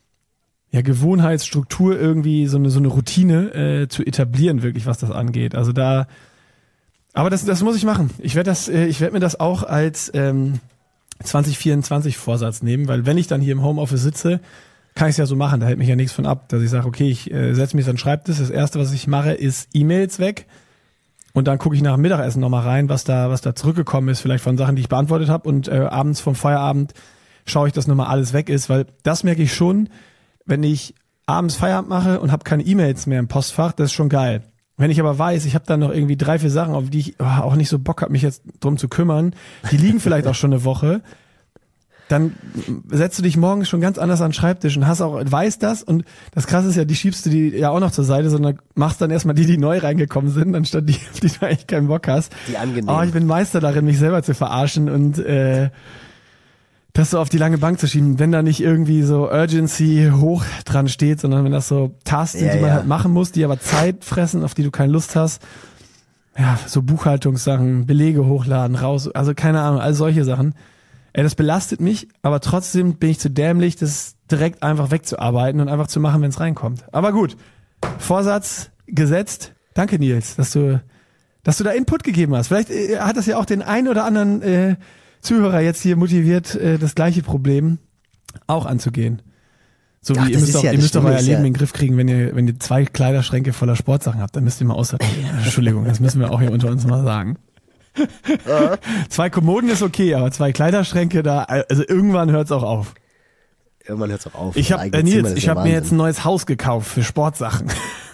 ja, Gewohnheitsstruktur irgendwie, so eine, so eine Routine äh, zu etablieren, wirklich, was das angeht. Also da, aber das, das muss ich machen. Ich werde das, äh, ich werde mir das auch als, ähm, zwanzig vierundzwanzig Vorsatz nehmen, weil wenn ich dann hier im Homeoffice sitze, kann ich es ja so machen, da hält mich ja nichts von ab, dass ich sage, okay, ich äh, setze mich an den Schreibtisch, das erste, was ich mache, ist E-Mails weg und dann gucke ich nach dem Mittagessen nochmal rein, was da was da zurückgekommen ist, vielleicht von Sachen, die ich beantwortet habe und äh, abends vom Feierabend schaue ich, dass nochmal alles weg ist, weil das merke ich schon, wenn ich abends Feierabend mache und habe keine E-Mails mehr im Postfach, das ist schon geil. Wenn ich aber weiß, ich habe dann noch irgendwie drei, vier Sachen, auf die ich oh, auch nicht so Bock habe, mich jetzt drum zu kümmern, die liegen vielleicht auch schon eine Woche, dann setzt du dich morgens schon ganz anders an den Schreibtisch und hast auch, weißt das und das Krasse ist ja, die schiebst du die ja auch noch zur Seite, sondern machst dann erstmal die, die neu reingekommen sind, anstatt die, auf die du eigentlich keinen Bock hast. Die angenehm. Oh, ich bin Meister darin, mich selber zu verarschen und äh, das so auf die lange Bank zu schieben, wenn da nicht irgendwie so Urgency hoch dran steht, sondern wenn das so Tasks sind, Ja, die man ja. halt machen muss, die aber Zeit fressen, auf die du keine Lust hast. Ja, so Buchhaltungssachen, Belege hochladen, raus, also keine Ahnung, all solche Sachen. Ey, das belastet mich, aber trotzdem bin ich zu dämlich, das direkt einfach wegzuarbeiten und einfach zu machen, wenn es reinkommt. Aber gut, Vorsatz gesetzt. Danke, Nils, dass du, dass du da Input gegeben hast. Vielleicht äh, hat das ja auch den einen oder anderen äh, Zuhörer jetzt hier motiviert, äh, das gleiche Problem auch anzugehen. So wie Ach, ihr das müsst ist doch, ja- ihr das müsst doch Schlimme euer ist Leben ja- in den Griff kriegen, wenn ihr, wenn ihr zwei Kleiderschränke voller Sportsachen habt, dann müsst ihr mal aussortieren. Entschuldigung, das müssen wir auch hier unter uns mal sagen. Zwei Kommoden ist okay, aber zwei Kleiderschränke da, also irgendwann hört's auch auf. Irgendwann hört es auch auf. Ich Mein habe eigenes äh, Zimmer, Nils, das ist ich ja habe mir jetzt Wahnsinn. ein neues Haus gekauft für Sportsachen.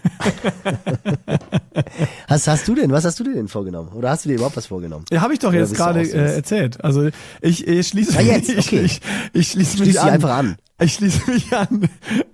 Hast, hast du denn, was hast du dir denn vorgenommen? Oder hast du dir überhaupt was vorgenommen? Ja, habe ich doch Oder jetzt bist du gerade auch so äh, was? erzählt. Also ich, ich schließe Ah, jetzt, okay. ich, ich, ich schließe mich Schließ dich an. einfach an. Ich schließe mich an.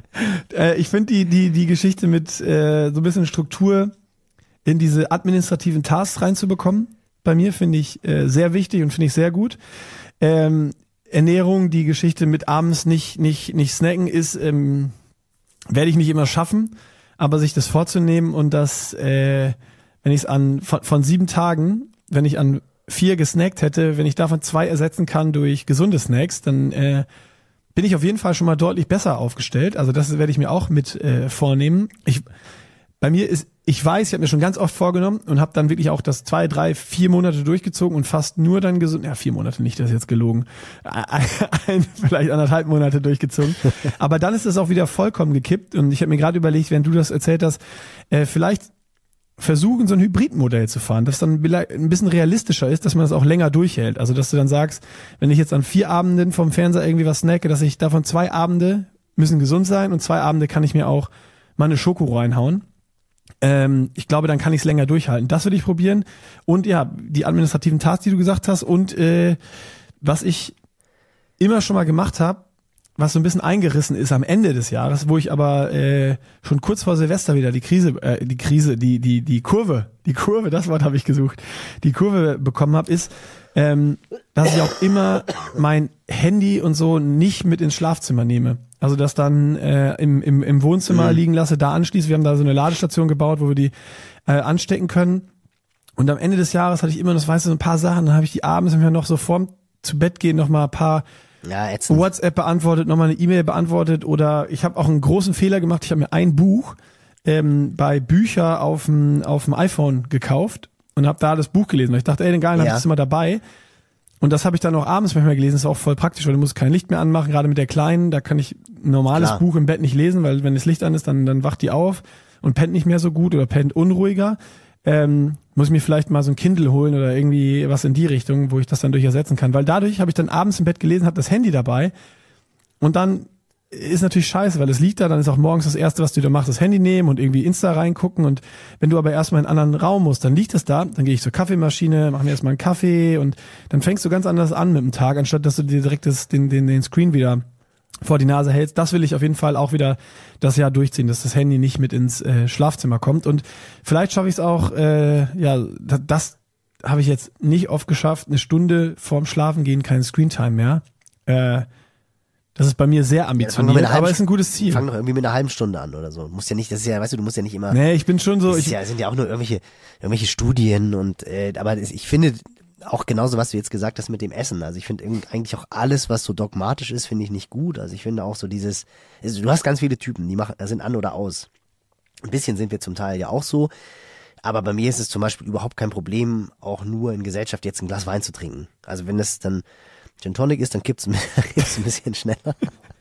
äh, ich finde die die die Geschichte mit äh, so ein bisschen Struktur in diese administrativen Tasks reinzubekommen, bei mir finde ich äh, sehr wichtig und finde ich sehr gut. Ähm, Ernährung, die Geschichte mit abends nicht nicht nicht snacken ist, ähm, werde ich nicht immer schaffen, aber sich das vorzunehmen und das, äh, wenn ich es an von, von sieben Tagen, wenn ich an vier gesnackt hätte, wenn ich davon zwei ersetzen kann durch gesunde Snacks, dann äh, bin ich auf jeden Fall schon mal deutlich besser aufgestellt. Also das werde ich mir auch mit äh, vornehmen. Ich bei mir ist, ich weiß, ich habe mir schon ganz oft vorgenommen und habe dann wirklich auch das zwei, drei, vier Monate durchgezogen und fast nur dann gesund, ja vier Monate nicht, das ist jetzt gelogen, ein, ein, vielleicht anderthalb Monate durchgezogen. Aber dann ist es auch wieder vollkommen gekippt und ich habe mir gerade überlegt, wenn du das erzählt hast, äh, vielleicht versuchen, so ein Hybridmodell zu fahren, das dann ein bisschen realistischer ist, dass man das auch länger durchhält. Also dass du dann sagst, wenn ich jetzt an vier Abenden vom Fernseher irgendwie was snacke, dass ich davon zwei Abende müssen gesund sein und zwei Abende kann ich mir auch mal eine Schoko reinhauen. Ähm, ich glaube, dann kann ich es länger durchhalten. Das würde ich probieren. Und ja, die administrativen Tasks, die du gesagt hast und äh, was ich immer schon mal gemacht habe, was so ein bisschen eingerissen ist am Ende des Jahres, wo ich aber äh, schon kurz vor Silvester wieder die Krise, äh, die Krise, die die die Kurve, die Kurve, das Wort habe ich gesucht, die Kurve bekommen habe, ist, ähm, dass ich auch immer mein Handy und so nicht mit ins Schlafzimmer nehme. Also das dann äh, im, im, im Wohnzimmer mhm. liegen lasse, da anschließe. Wir haben da so eine Ladestation gebaut, wo wir die äh, anstecken können. Und am Ende des Jahres hatte ich immer, das weißt du, so ein paar Sachen. Dann habe ich die abends immer noch so vorm zu Bett gehen noch mal ein paar Ja, ätzend. WhatsApp beantwortet, nochmal eine E-Mail beantwortet oder ich habe auch einen großen Fehler gemacht. Ich habe mir ein Buch ähm, bei Bücher auf dem auf dem iPhone gekauft und habe da das Buch gelesen. Weil ich dachte, ey, den geilen Ja. habe ich das immer dabei. Und das habe ich dann auch abends manchmal gelesen. Das ist auch voll praktisch, weil du musst kein Licht mehr anmachen. Gerade mit der Kleinen, da kann ich ein normales Klar. Buch im Bett nicht lesen, weil wenn das Licht an ist, dann dann wacht die auf und pennt nicht mehr so gut oder pennt unruhiger. Ähm, muss ich mir vielleicht mal so ein Kindle holen oder irgendwie was in die Richtung, wo ich das dann durch ersetzen kann. Weil dadurch habe ich dann abends im Bett gelesen, habe das Handy dabei und dann ist natürlich scheiße, weil es liegt da, dann ist auch morgens das Erste, was du da machst, das Handy nehmen und irgendwie Insta reingucken und wenn du aber erstmal in einen anderen Raum musst, dann liegt es da, dann gehe ich zur Kaffeemaschine, mache mir erstmal einen Kaffee und dann fängst du ganz anders an mit dem Tag, anstatt dass du dir direkt das, den, den, den Screen wieder vor die Nase hältst. Das will ich auf jeden Fall auch wieder das Jahr durchziehen, dass das Handy nicht mit ins äh, Schlafzimmer kommt und vielleicht schaffe ich es auch, äh, ja, das, das habe ich jetzt nicht oft geschafft, eine Stunde vorm Schlafengehen kein Screentime mehr. Äh, das ist bei mir sehr ambitioniert, mit einer halben aber ist ein gutes Ziel. Fang doch irgendwie mit einer halben Stunde an oder so. Muss ja nicht, das ist ja, weißt du, du musst ja nicht immer. Nee, ich bin schon so, das ich, ist ja, sind ja auch nur irgendwelche, irgendwelche Studien und, äh, aber das, ich finde auch genauso, was du jetzt gesagt hast mit dem Essen. Also ich finde eigentlich auch alles, was so dogmatisch ist, finde ich nicht gut. Also ich finde auch so dieses, also du hast ganz viele Typen, die machen, sind an oder aus. Ein bisschen sind wir zum Teil ja auch so. Aber bei mir ist es zum Beispiel überhaupt kein Problem, auch nur in Gesellschaft jetzt ein Glas Wein zu trinken. Also wenn das dann Gin Tonic ist, dann kippt's, kippt's ein bisschen schneller.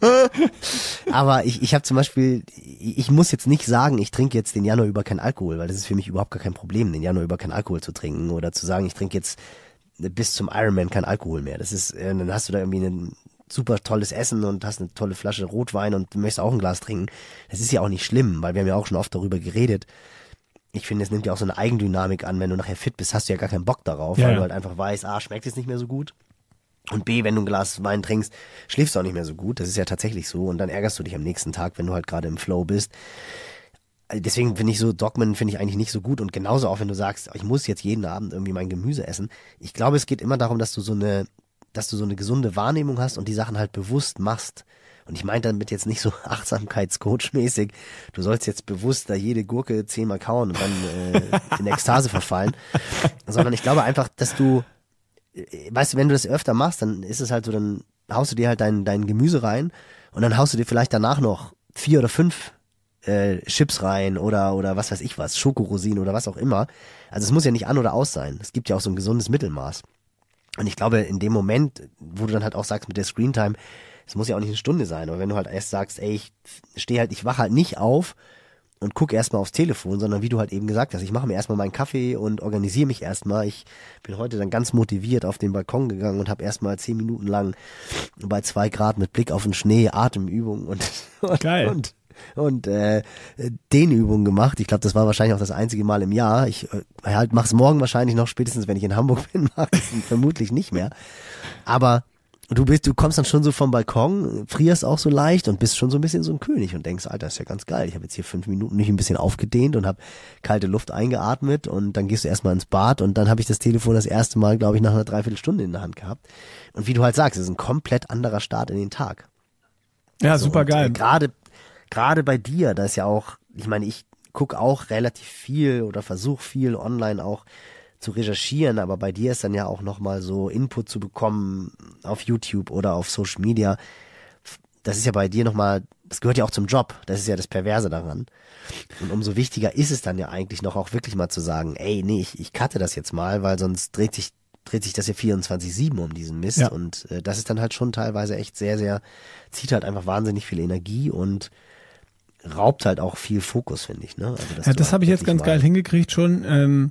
Aber ich, ich habe zum Beispiel, ich muss jetzt nicht sagen, ich trinke jetzt den Januar über keinen Alkohol, weil das ist für mich überhaupt gar kein Problem, den Januar über keinen Alkohol zu trinken oder zu sagen, ich trinke jetzt bis zum Ironman kein Alkohol mehr. Das ist, dann hast du da irgendwie ein super tolles Essen und hast eine tolle Flasche Rotwein und du möchtest auch ein Glas trinken. Das ist ja auch nicht schlimm, weil wir haben ja auch schon oft darüber geredet. Ich finde, es nimmt ja auch so eine Eigendynamik an, wenn du nachher fit bist, hast du ja gar keinen Bock darauf, Ja, weil ja. du halt einfach weißt, A, schmeckt jetzt nicht mehr so gut. Und B, wenn du ein Glas Wein trinkst, schläfst du auch nicht mehr so gut. Das ist ja tatsächlich so. Und dann ärgerst du dich am nächsten Tag, wenn du halt gerade im Flow bist. Deswegen finde ich so, Dogmen finde ich eigentlich nicht so gut. Und genauso auch, wenn du sagst, ich muss jetzt jeden Abend irgendwie mein Gemüse essen. Ich glaube, es geht immer darum, dass du so eine, dass du so eine gesunde Wahrnehmung hast und die Sachen halt bewusst machst. Und ich meine damit jetzt nicht so Achtsamkeitscoach-mäßig, du sollst jetzt bewusst da jede Gurke zehnmal kauen und dann äh, in Ekstase verfallen, sondern ich glaube einfach, dass du, weißt du, wenn du das öfter machst, dann ist es halt so, dann haust du dir halt dein, dein Gemüse rein und dann haust du dir vielleicht danach noch vier oder fünf äh, Chips rein oder oder was weiß ich was, Schokorosinen oder was auch immer. Also es muss ja nicht an oder aus sein. Es gibt ja auch so ein gesundes Mittelmaß. Und ich glaube, in dem Moment, wo du dann halt auch sagst mit der Screentime, es muss ja auch nicht eine Stunde sein, aber wenn du halt erst sagst, ey, ich stehe halt, ich wache halt nicht auf und gucke erstmal aufs Telefon, sondern wie du halt eben gesagt hast, ich mache mir erstmal meinen Kaffee und organisiere mich erstmal. Ich bin heute dann ganz motiviert auf den Balkon gegangen und habe erstmal zehn Minuten lang bei zwei Grad mit Blick auf den Schnee Atemübungen und, und, Geil. und und äh, Dehnübungen gemacht. Ich glaube, das war wahrscheinlich auch das einzige Mal im Jahr. Ich äh, halt mach's morgen wahrscheinlich noch, spätestens wenn ich in Hamburg bin, mach ich vermutlich nicht mehr. Aber du bist, du kommst dann schon so vom Balkon, frierst auch so leicht und bist schon so ein bisschen so ein König und denkst, Alter, ist ja ganz geil. Ich habe jetzt hier fünf Minuten mich ein bisschen aufgedehnt und habe kalte Luft eingeatmet und dann gehst du erstmal ins Bad und dann habe ich das Telefon das erste Mal, glaube ich, nach einer Dreiviertelstunde in der Hand gehabt. Und wie du halt sagst, es ist ein komplett anderer Start in den Tag. Ja, so, super geil. Äh, gerade Gerade bei dir, da ist ja auch, ich meine, ich gucke auch relativ viel oder versuche viel online auch zu recherchieren, aber bei dir ist dann ja auch nochmal so Input zu bekommen auf YouTube oder auf Social Media. Das ist ja bei dir nochmal, das gehört ja auch zum Job, das ist ja das Perverse daran. Und umso wichtiger ist es dann ja eigentlich noch auch wirklich mal zu sagen, ey, nee, ich, ich cutte das jetzt mal, weil sonst dreht sich dreht sich das ja vierundzwanzig sieben um diesen Mist Ja. und äh, das ist dann halt schon teilweise echt sehr, sehr, zieht halt einfach wahnsinnig viel Energie und raubt halt auch viel Fokus, finde ich. Ne? Also, dass Ja, du das halt habe ich jetzt wirklich ganz geil mal- hingekriegt schon. Ähm,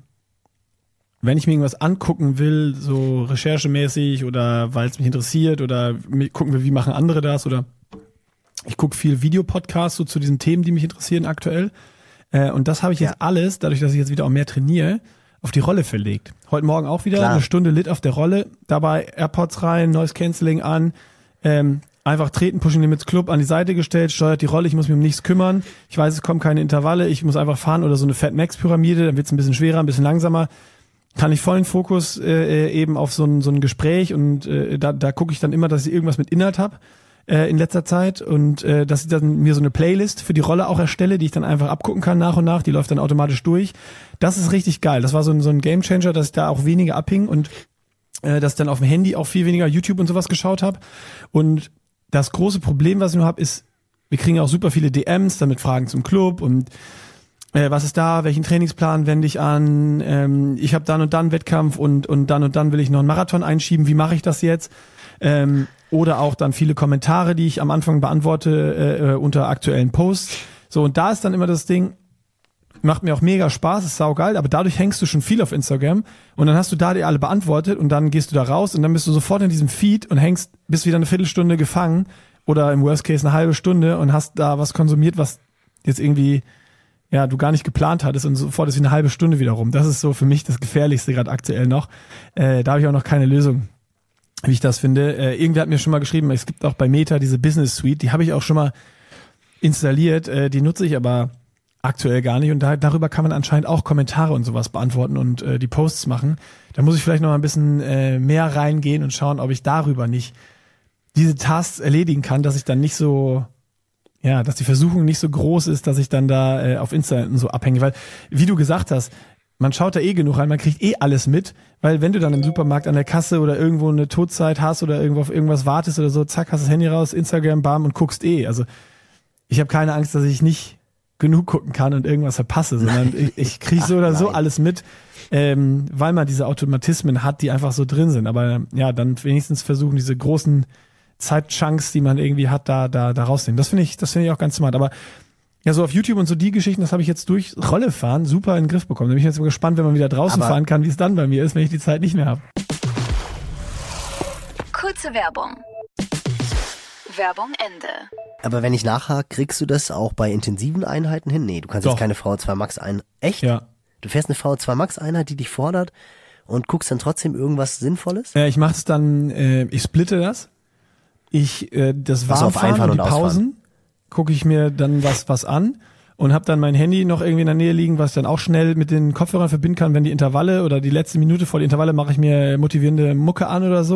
wenn ich mir irgendwas angucken will, so recherchemäßig oder weil es mich interessiert oder mi- gucken will, wie machen andere das oder ich gucke viel Videopodcasts so zu diesen Themen, die mich interessieren aktuell. Äh, und das habe ich jetzt Ja. alles, dadurch, dass ich jetzt wieder auch mehr trainiere, auf die Rolle verlegt. Heute Morgen auch wieder Klar. eine Stunde Lit auf der Rolle, dabei AirPods rein, Noise Cancelling an, ähm, einfach treten, Pushing Limits Club an die Seite gestellt, steuert die Rolle, ich muss mich um nichts kümmern. Ich weiß, es kommen keine Intervalle, ich muss einfach fahren oder so eine Fat Max Pyramide, dann wird es ein bisschen schwerer, ein bisschen langsamer. Kann ich vollen Fokus äh, eben auf so ein, so ein Gespräch und äh, da, da gucke ich dann immer, dass ich irgendwas mit Inhalt habe äh, in letzter Zeit und äh, dass ich dann mir so eine Playlist für die Rolle auch erstelle, die ich dann einfach abgucken kann nach und nach, die läuft dann automatisch durch. Das ist richtig geil. Das war so ein, so ein Gamechanger, dass ich da auch weniger abhing und äh, dass ich dann auf dem Handy auch viel weniger YouTube und sowas geschaut habe. Und das große Problem, was ich nur habe, ist, wir kriegen auch super viele D Ms, dann mit Fragen zum Club und äh, was ist da, welchen Trainingsplan wende ich an, ähm, ich habe dann und dann Wettkampf und und dann und dann will ich noch einen Marathon einschieben, wie mache ich das jetzt? Ähm, oder auch dann viele Kommentare, die ich am Anfang beantworte äh, unter aktuellen Posts. So, und da ist dann immer das Ding, macht mir auch mega Spaß, ist saugeil, aber dadurch hängst du schon viel auf Instagram und dann hast du da die alle beantwortet und dann gehst du da raus und dann bist du sofort in diesem Feed und hängst, bist wieder eine Viertelstunde gefangen oder im Worst Case eine halbe Stunde und hast da was konsumiert, was jetzt irgendwie, ja, du gar nicht geplant hattest und sofort ist wie eine halbe Stunde wieder rum. Das ist so für mich das Gefährlichste gerade aktuell noch. Äh, da habe ich auch noch keine Lösung, wie ich das finde. Äh, irgendwer hat mir schon mal geschrieben, es gibt auch bei Meta diese Business Suite, die habe ich auch schon mal installiert, äh, die nutze ich aber aktuell gar nicht und da, darüber kann man anscheinend auch Kommentare und sowas beantworten und äh, die Posts machen. Da muss ich vielleicht noch mal ein bisschen äh, mehr reingehen und schauen, ob ich darüber nicht diese Tasks erledigen kann, dass ich dann nicht so, ja, dass die Versuchung nicht so groß ist, dass ich dann da äh, auf Insta so abhänge, weil, wie du gesagt hast, man schaut da eh genug rein, man kriegt eh alles mit, weil wenn du dann im Supermarkt an der Kasse oder irgendwo eine Todzeit hast oder irgendwo auf irgendwas wartest oder so, zack, hast das Handy raus, Instagram, bam und guckst eh. Also ich habe keine Angst, dass ich nicht genug gucken kann und irgendwas verpasse, sondern ich, ich kriege so oder so Nein. alles mit, ähm, weil man diese Automatismen hat, die einfach so drin sind. Aber ja, dann wenigstens versuchen, diese großen Zeitchunks, die man irgendwie hat, da da da rausnehmen. Das finde ich, das finde ich auch ganz smart. Aber ja, so auf YouTube und so die Geschichten, das habe ich jetzt durch Rolle fahren super in den Griff bekommen. Da bin ich jetzt mal gespannt, wenn man wieder draußen Aber- fahren kann, wie es dann bei mir ist, wenn ich die Zeit nicht mehr habe. Kurze Werbung. Werbung Ende. Aber wenn ich nachhake, kriegst du das auch bei intensiven Einheiten hin? Nee, du kannst Doch. jetzt keine V O zwei Max ein. Echt? Ja. Du fährst eine V O zwei Max Einheit, die dich fordert und guckst dann trotzdem irgendwas Sinnvolles? Äh, ich mache es dann, äh, ich splitte das. Ich, äh, das Ach so, auf Warmfahren Einfahren und die und Ausfahren. Pausen gucke ich mir dann was was an und habe dann mein Handy noch irgendwie in der Nähe liegen, was ich dann auch schnell mit den Kopfhörern verbinden kann, wenn die Intervalle oder die letzte Minute vor die Intervalle mache ich mir motivierende Mucke an oder so.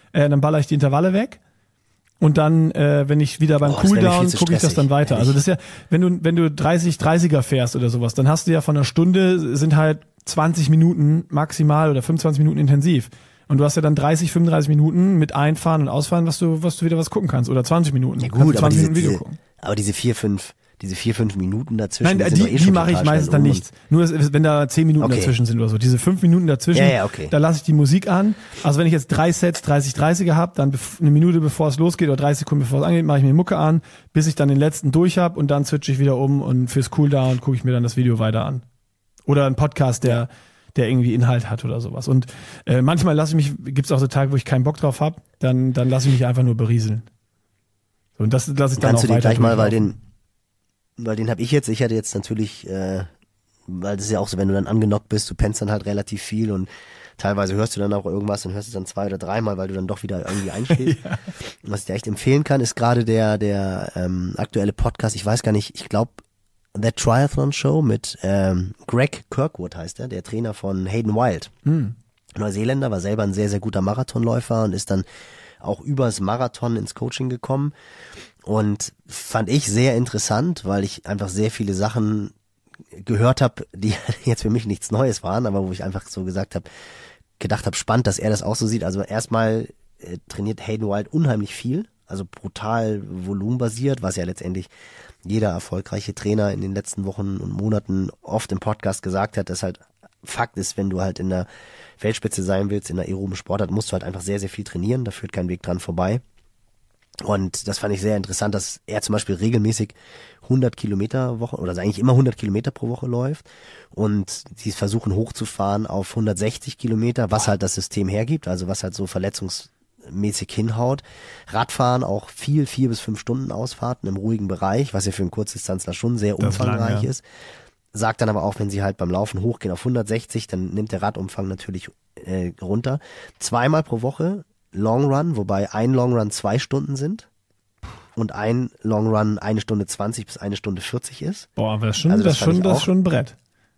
äh, dann baller ich die Intervalle weg. Und dann, äh, wenn ich wieder beim Oh, das wär mir Cooldown, viel zu gucke ich das dann stressig. weiter. Ehrlich. Also das ist ja, wenn du, wenn du dreißig, dreißiger fährst oder sowas, dann hast du ja von einer Stunde sind halt zwanzig Minuten maximal oder fünfundzwanzig Minuten intensiv. Und du hast ja dann dreißig, fünfunddreißig Minuten mit Einfahren und Ausfahren, was du, was du wieder was gucken kannst. Oder zwanzig Minuten. Ja Du kannst gut, aber zwanzig diese, Minuten Video diese, gucken. aber diese vier, fünf, diese vier, fünf Minuten dazwischen, Nein, die, sind die, doch eh die schon mache ich total meistens schnell dann um. nicht. Nur es- wenn da zehn Minuten Okay. dazwischen sind oder so. Diese fünf Minuten dazwischen, Ja, ja, okay. da lasse ich die Musik an. Also wenn ich jetzt drei Sets dreißig, dreißiger habe, dann bef- eine Minute bevor es losgeht oder dreißig Sekunden bevor es angeht, mache ich mir Mucke an, bis ich dann den letzten durch habe und dann switche ich wieder um und fürs Cooldown gucke ich mir dann das Video weiter an. Oder ein Podcast, der der irgendwie Inhalt hat oder sowas. Und äh, manchmal lasse ich mich, gibt's auch so Tage, wo ich keinen Bock drauf habe, dann dann lasse ich mich einfach nur berieseln. So, und das lasse ich dann Kannst auch du den weiter gleich mal, weil durchlaufen. den, weil den habe ich jetzt, ich hatte jetzt natürlich, äh, weil das ist ja auch so, wenn du dann angenockt bist, du pennst dann halt relativ viel und teilweise hörst du dann auch irgendwas und hörst es dann zwei oder dreimal, weil du dann doch wieder irgendwie einschläfst. Ja. Was ich dir echt empfehlen kann, ist gerade der, der ähm, aktuelle Podcast, ich weiß gar nicht, ich glaube, The Triathlon Show mit ähm, Greg Kirkwood heißt er, der Trainer von Hayden Wild. Hm. Neuseeländer, war selber ein sehr, sehr guter Marathonläufer und ist dann auch übers Marathon ins Coaching gekommen und fand ich sehr interessant, weil ich einfach sehr viele Sachen gehört habe, die jetzt für mich nichts Neues waren, aber wo ich einfach so gesagt habe, gedacht habe, spannend, dass er das auch so sieht. Also erstmal äh, trainiert Hayden Wild unheimlich viel, also brutal volumenbasiert, was ja letztendlich jeder erfolgreiche Trainer in den letzten Wochen und Monaten oft im Podcast gesagt hat, dass halt Fakt ist, wenn du halt in der Weltspitze sein willst, in der aeroben Sportart, musst du halt einfach sehr, sehr viel trainieren, da führt kein Weg dran vorbei. Und das fand ich sehr interessant, dass er zum Beispiel regelmäßig hundert Kilometer Woche oder eigentlich immer hundert Kilometer pro Woche läuft und sie versuchen hochzufahren auf hundertsechzig Kilometer, was halt das System hergibt, also was halt so verletzungsmäßig hinhaut. Radfahren auch viel, vier bis fünf Stunden Ausfahrten im ruhigen Bereich, was ja für einen Kurzdistanzler schon sehr Das ist lang, umfangreich ja. ist. Sagt dann aber auch, wenn sie halt beim Laufen hochgehen auf hundertsechzig, dann nimmt der Radumfang natürlich äh, runter. Zweimal pro Woche Long Run, wobei ein Long Run zwei Stunden sind und ein Long Run eine Stunde zwanzig bis eine Stunde vierzig ist. Boah, aber das ist schon, Also das das ist fand schon, ich das ist auch schon ein Brett.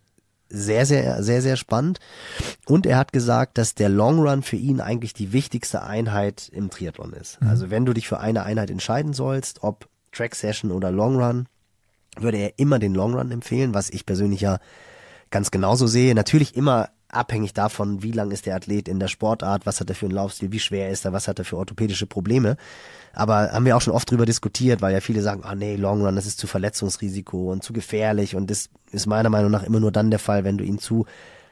Sehr, sehr, sehr, sehr spannend. Und er hat gesagt, dass der Long Run für ihn eigentlich die wichtigste Einheit im Triathlon ist. Mhm. Also wenn du dich für eine Einheit entscheiden sollst, ob Track Session oder Long Run, würde er immer den Long Run empfehlen, was ich persönlich ja ganz genauso sehe. Natürlich immer abhängig davon, wie lang ist der Athlet in der Sportart, was hat er für einen Laufstil, wie schwer ist er, was hat er für orthopädische Probleme. Aber haben wir auch schon oft drüber diskutiert, weil ja viele sagen, ah nee, Long Run, das ist zu Verletzungsrisiko und zu gefährlich und das ist meiner Meinung nach immer nur dann der Fall, wenn du ihn zu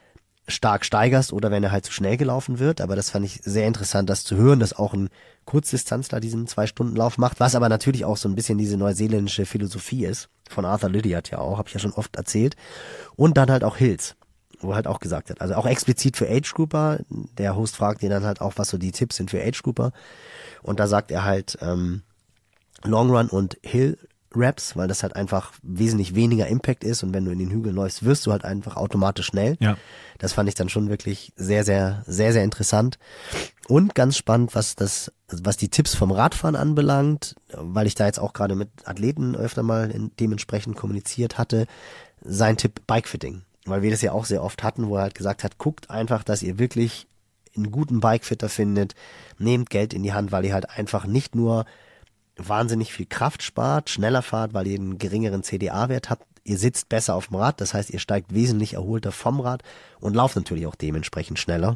stark steigerst oder wenn er halt zu schnell gelaufen wird. Aber das fand ich sehr interessant, das zu hören, dass auch ein Kurzdistanzler diesen Zwei-Stunden-Lauf macht, was aber natürlich auch so ein bisschen diese neuseeländische Philosophie ist, von Arthur Lydiard ja auch, habe ich ja schon oft erzählt. Und dann halt auch Hills, wo er halt auch gesagt hat, also auch explizit für Age-Grouper, der Host fragt ihn dann halt auch, was so die Tipps sind für Age-Grouper. Und da sagt er halt ähm, Long Run und Hill Raps, weil das halt einfach wesentlich weniger Impact ist und wenn du in den Hügeln läufst, wirst du halt einfach automatisch schnell. Ja. Das fand ich dann schon wirklich sehr, sehr, sehr, sehr interessant. Und ganz spannend, was das, was die Tipps vom Radfahren anbelangt, weil ich da jetzt auch gerade mit Athleten öfter mal in, dementsprechend kommuniziert hatte, sein Tipp Bikefitting. Weil wir das ja auch sehr oft hatten, wo er halt gesagt hat, guckt einfach, dass ihr wirklich einen guten Bikefitter findet, nehmt Geld in die Hand, weil ihr halt einfach nicht nur wahnsinnig viel Kraft spart, schneller fahrt, weil ihr einen geringeren C D A-Wert habt, ihr sitzt besser auf dem Rad, das heißt, ihr steigt wesentlich erholter vom Rad und lauft natürlich auch dementsprechend schneller.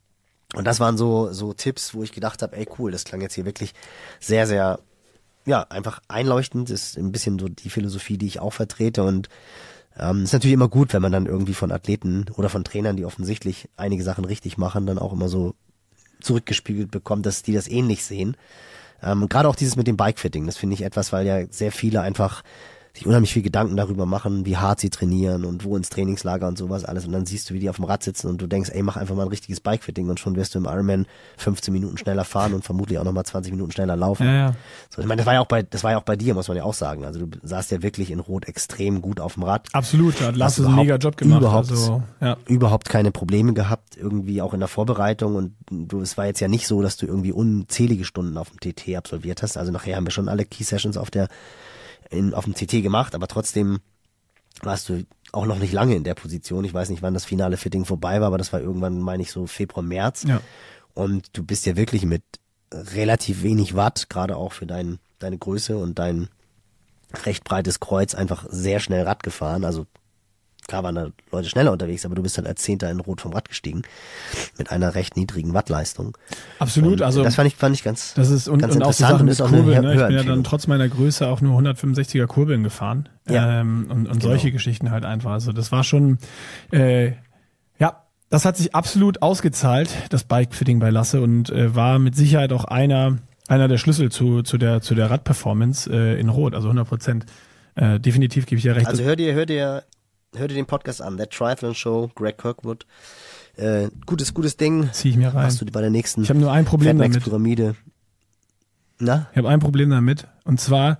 Und das waren so so Tipps, wo ich gedacht habe, ey cool, das klang jetzt hier wirklich sehr, sehr, ja, einfach einleuchtend, ist ein bisschen so die Philosophie, die ich auch vertrete und ähm, ist natürlich immer gut, wenn man dann irgendwie von Athleten oder von Trainern, die offensichtlich einige Sachen richtig machen, dann auch immer so zurückgespiegelt bekommt, dass die das ähnlich sehen. Ähm, gerade auch dieses mit dem Bikefitting, das finde ich etwas, weil ja sehr viele einfach sich unheimlich viel Gedanken darüber machen, wie hart sie trainieren und wo ins Trainingslager und sowas alles. Und dann siehst du, wie die auf dem Rad sitzen und du denkst, ey, mach einfach mal ein richtiges Bikefitting und schon wirst du im Ironman fünfzehn Minuten schneller fahren und vermutlich auch nochmal zwanzig Minuten schneller laufen. Ja, ja. So, ich meine, das war ja auch bei, das war ja auch bei dir, muss man ja auch sagen. Also du saßt ja wirklich in Rot extrem gut auf dem Rad. Absolut, da hat Lars Hast du einen mega überhaupt- Job gemacht. überhaupt- Also, ja. Überhaupt keine Probleme gehabt, irgendwie auch in der Vorbereitung und du, es war jetzt ja nicht so, dass du irgendwie unzählige Stunden auf dem T T absolviert hast. Also nachher haben wir schon alle Key Sessions auf der, in, auf dem T T gemacht, aber trotzdem warst du auch noch nicht lange in der Position. Ich weiß nicht, wann das finale Fitting vorbei war, aber das war irgendwann, meine ich, so Februar, März. Ja. Und du bist ja wirklich mit relativ wenig Watt, gerade auch für dein, deine Größe und dein recht breites Kreuz einfach sehr schnell Rad gefahren. Also klar waren da Leute schneller unterwegs, aber du bist halt als Zehnter in Rot vom Rad gestiegen mit einer recht niedrigen Wattleistung. Absolut, und also das fand ich fand ich ganz das ist und, ganz und auch so interessant Sachen und mit ist auch eine Kurbeln. Ne? Ich bin ja Hörempfehlung. dann trotz meiner Größe auch nur hundertfünfundsechziger Kurbeln gefahren Ja. ähm, und, und Genau. solche Geschichten halt einfach. Also das war schon, äh, ja, das hat sich absolut ausgezahlt, das Bikefitting bei Lasse und äh, war mit Sicherheit auch einer einer der Schlüssel zu zu der zu der Radperformance äh, in Rot, also hundert Prozent. Äh, definitiv gebe ich dir recht. Also hör dir, hör dir, hör dir den Podcast an, der Triathlon Show, Greg Kirkwood. Äh, gutes, gutes Ding. Zieh ich mir rein. Machst du bei der nächsten Ich habe nur ein Problem damit. Pyramide. Na? Ich habe ein Problem damit. Und zwar,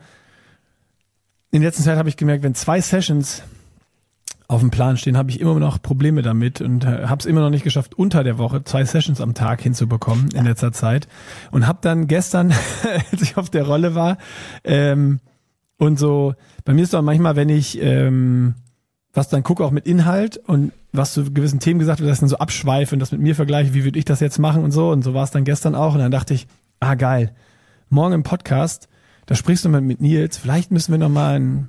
in der letzten Zeit habe ich gemerkt, wenn zwei Sessions auf dem Plan stehen, habe ich immer noch Probleme damit und habe es immer noch nicht geschafft, unter der Woche zwei Sessions am Tag hinzubekommen in letzter Zeit. Und habe dann gestern, als ich auf der Rolle war, ähm, und so, bei mir ist doch manchmal, wenn ich ähm, was dann gucke, auch mit Inhalt und was zu gewissen Themen gesagt wird, dass ich dann so abschweife und das mit mir vergleiche, wie würde ich das jetzt machen und so. Und so war es dann gestern auch. Und dann dachte ich, ah geil, morgen im Podcast, da sprichst du mal mit Nils, vielleicht müssen wir nochmal einen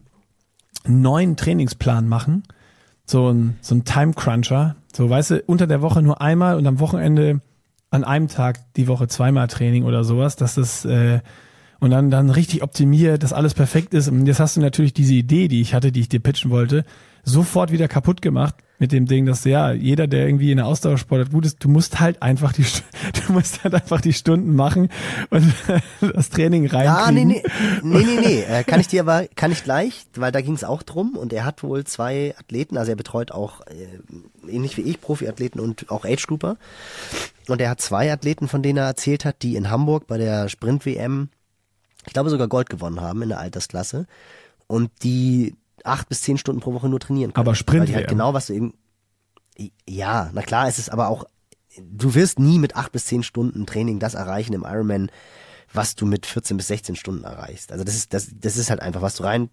neuen Trainingsplan machen. So ein, so ein Time-Cruncher. So, weißt du, unter der Woche nur einmal und am Wochenende an einem Tag die Woche zweimal Training oder sowas, dass das äh, und dann dann richtig optimiert, dass alles perfekt ist. Und jetzt hast du natürlich diese Idee, die ich hatte, die ich dir pitchen wollte, sofort wieder kaputt gemacht mit dem Ding, dass ja jeder, der irgendwie in der Ausdauersportart gut ist, du musst halt einfach die du musst halt einfach die Stunden machen und das Training reinkriegen. Ah, nee, nee, nee, nee, nee. Äh, kann ich dir aber, kann ich gleich, weil da ging es auch drum und er hat wohl zwei Athleten, also er betreut auch äh, ähnlich wie ich Profiathleten und auch Age-Grouper und er hat zwei Athleten, von denen er erzählt hat, die in Hamburg bei der Sprint-W M ich glaube sogar Gold gewonnen haben in der Altersklasse und die acht bis zehn Stunden pro Woche nur trainieren können. Aber Sprint-W M. Weil die halt genau, was du eben, ja, na klar, es ist aber auch, du wirst nie mit acht bis zehn Stunden Training das erreichen im Ironman, was du mit vierzehn bis sechzehn Stunden erreichst. Also das ist, das, das ist halt einfach, was du rein,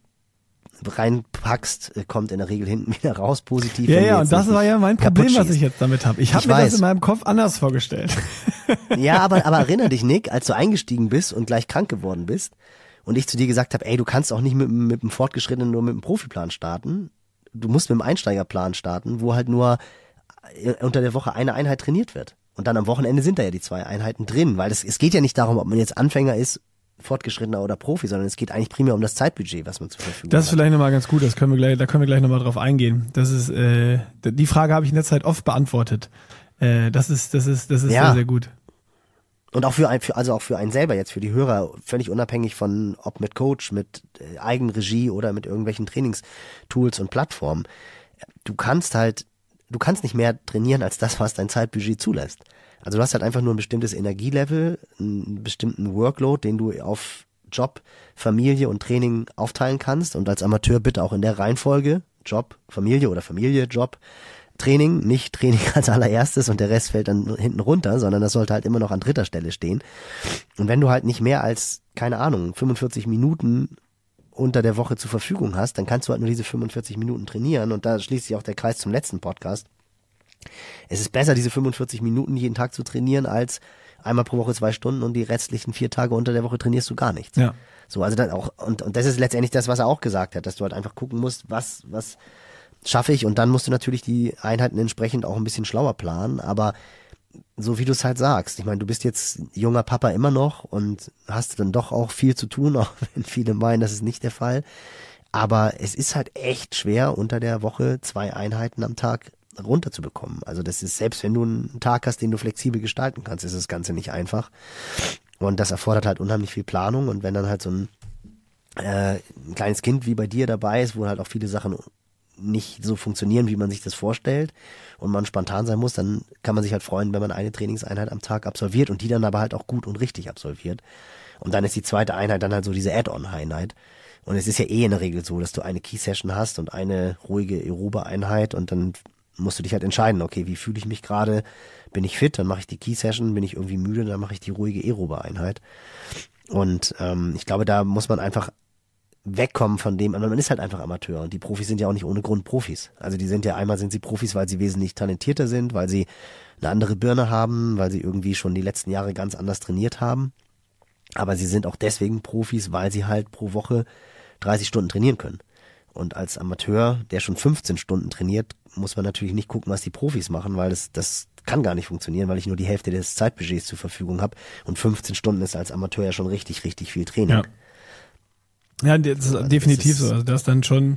reinpackst, kommt in der Regel hinten wieder raus, positiv. Ja, wenn du ja, jetzt und das nicht war ja mein kaputt Problem, was schießt. ich jetzt damit habe. Ich habe Ich mir weiß. das in meinem Kopf anders vorgestellt. Ja, aber, aber erinnere dich, Nick, als du eingestiegen bist und gleich krank geworden bist und ich zu dir gesagt habe, ey, du kannst auch nicht mit, mit einem Fortgeschrittenen nur mit einem Profiplan starten. Du musst mit einem Einsteigerplan starten, wo halt nur unter der Woche eine Einheit trainiert wird. Und dann am Wochenende sind da ja die zwei Einheiten drin, weil es, es geht ja nicht darum, ob man jetzt Anfänger ist, Fortgeschrittener oder Profi, sondern es geht eigentlich primär um das Zeitbudget, was man zur Verfügung Das ist hat. vielleicht nochmal ganz gut, das können wir gleich, da können wir gleich nochmal drauf eingehen. Das ist, äh, die Frage habe ich in der Zeit oft beantwortet. Äh, das ist, das ist, das ist Ja. sehr, sehr gut. Und auch für ein, für, also auch für einen selber jetzt, für die Hörer, völlig unabhängig von, ob mit Coach, mit äh, Eigenregie oder mit irgendwelchen Trainingstools und Plattformen. Du kannst halt, du kannst nicht mehr trainieren als das, was dein Zeitbudget zulässt. Also du hast halt einfach nur ein bestimmtes Energielevel, einen bestimmten Workload, den du auf Job, Familie und Training aufteilen kannst und als Amateur bitte auch in der Reihenfolge, Job, Familie oder Familie, Job, Training, nicht Training als allererstes und der Rest fällt dann hinten runter, sondern das sollte halt immer noch an dritter Stelle stehen. Und wenn du halt nicht mehr als, keine Ahnung, fünfundvierzig Minuten unter der Woche zur Verfügung hast, dann kannst du halt nur diese fünfundvierzig Minuten trainieren und da schließt sich auch der Kreis zum letzten Podcast. Es ist besser, diese fünfundvierzig Minuten jeden Tag zu trainieren, als einmal pro Woche zwei Stunden und die restlichen vier Tage unter der Woche trainierst du gar nichts. Ja. So, also dann auch, und, und das ist letztendlich das, was er auch gesagt hat, dass du halt einfach gucken musst, was, was schaffe ich und dann musst du natürlich die Einheiten entsprechend auch ein bisschen schlauer planen, aber so wie du es halt sagst, ich meine, du bist jetzt junger Papa immer noch und hast dann doch auch viel zu tun, auch wenn viele meinen, das ist nicht der Fall, aber es ist halt echt schwer, unter der Woche zwei Einheiten am Tag runterzubekommen. Also das ist, selbst wenn du einen Tag hast, den du flexibel gestalten kannst, ist das Ganze nicht einfach. Und das erfordert halt unheimlich viel Planung. Und wenn dann halt so ein, äh, ein kleines Kind wie bei dir dabei ist, wo halt auch viele Sachen nicht so funktionieren, wie man sich das vorstellt und man spontan sein muss, dann kann man sich halt freuen, wenn man eine Trainingseinheit am Tag absolviert und die dann aber halt auch gut und richtig absolviert. Und dann ist die zweite Einheit dann halt so diese Add-on-Einheit. Und es ist ja eh in der Regel so, dass du eine Key-Session hast und eine ruhige Aerobe-Einheit und dann musst du dich halt entscheiden, okay, wie fühle ich mich gerade, bin ich fit, dann mache ich die Key-Session, bin ich irgendwie müde, dann mache ich die ruhige Aerobe-Einheit. Und ähm, ich glaube, da muss man einfach wegkommen von dem, man ist halt einfach Amateur und die Profis sind ja auch nicht ohne Grund Profis. Also die sind ja, einmal sind sie Profis, weil sie wesentlich talentierter sind, weil sie eine andere Birne haben, weil sie irgendwie schon die letzten Jahre ganz anders trainiert haben. Aber sie sind auch deswegen Profis, weil sie halt pro Woche dreißig Stunden trainieren können. Und als Amateur, der schon fünfzehn Stunden trainiert, muss man natürlich nicht gucken, was die Profis machen, weil das, das kann gar nicht funktionieren, weil ich nur die Hälfte des Zeitbudgets zur Verfügung habe. Und fünfzehn Stunden ist als Amateur ja schon richtig, richtig viel Training. Ja. Ja, das ist also definitiv das ist so. Also das dann schon.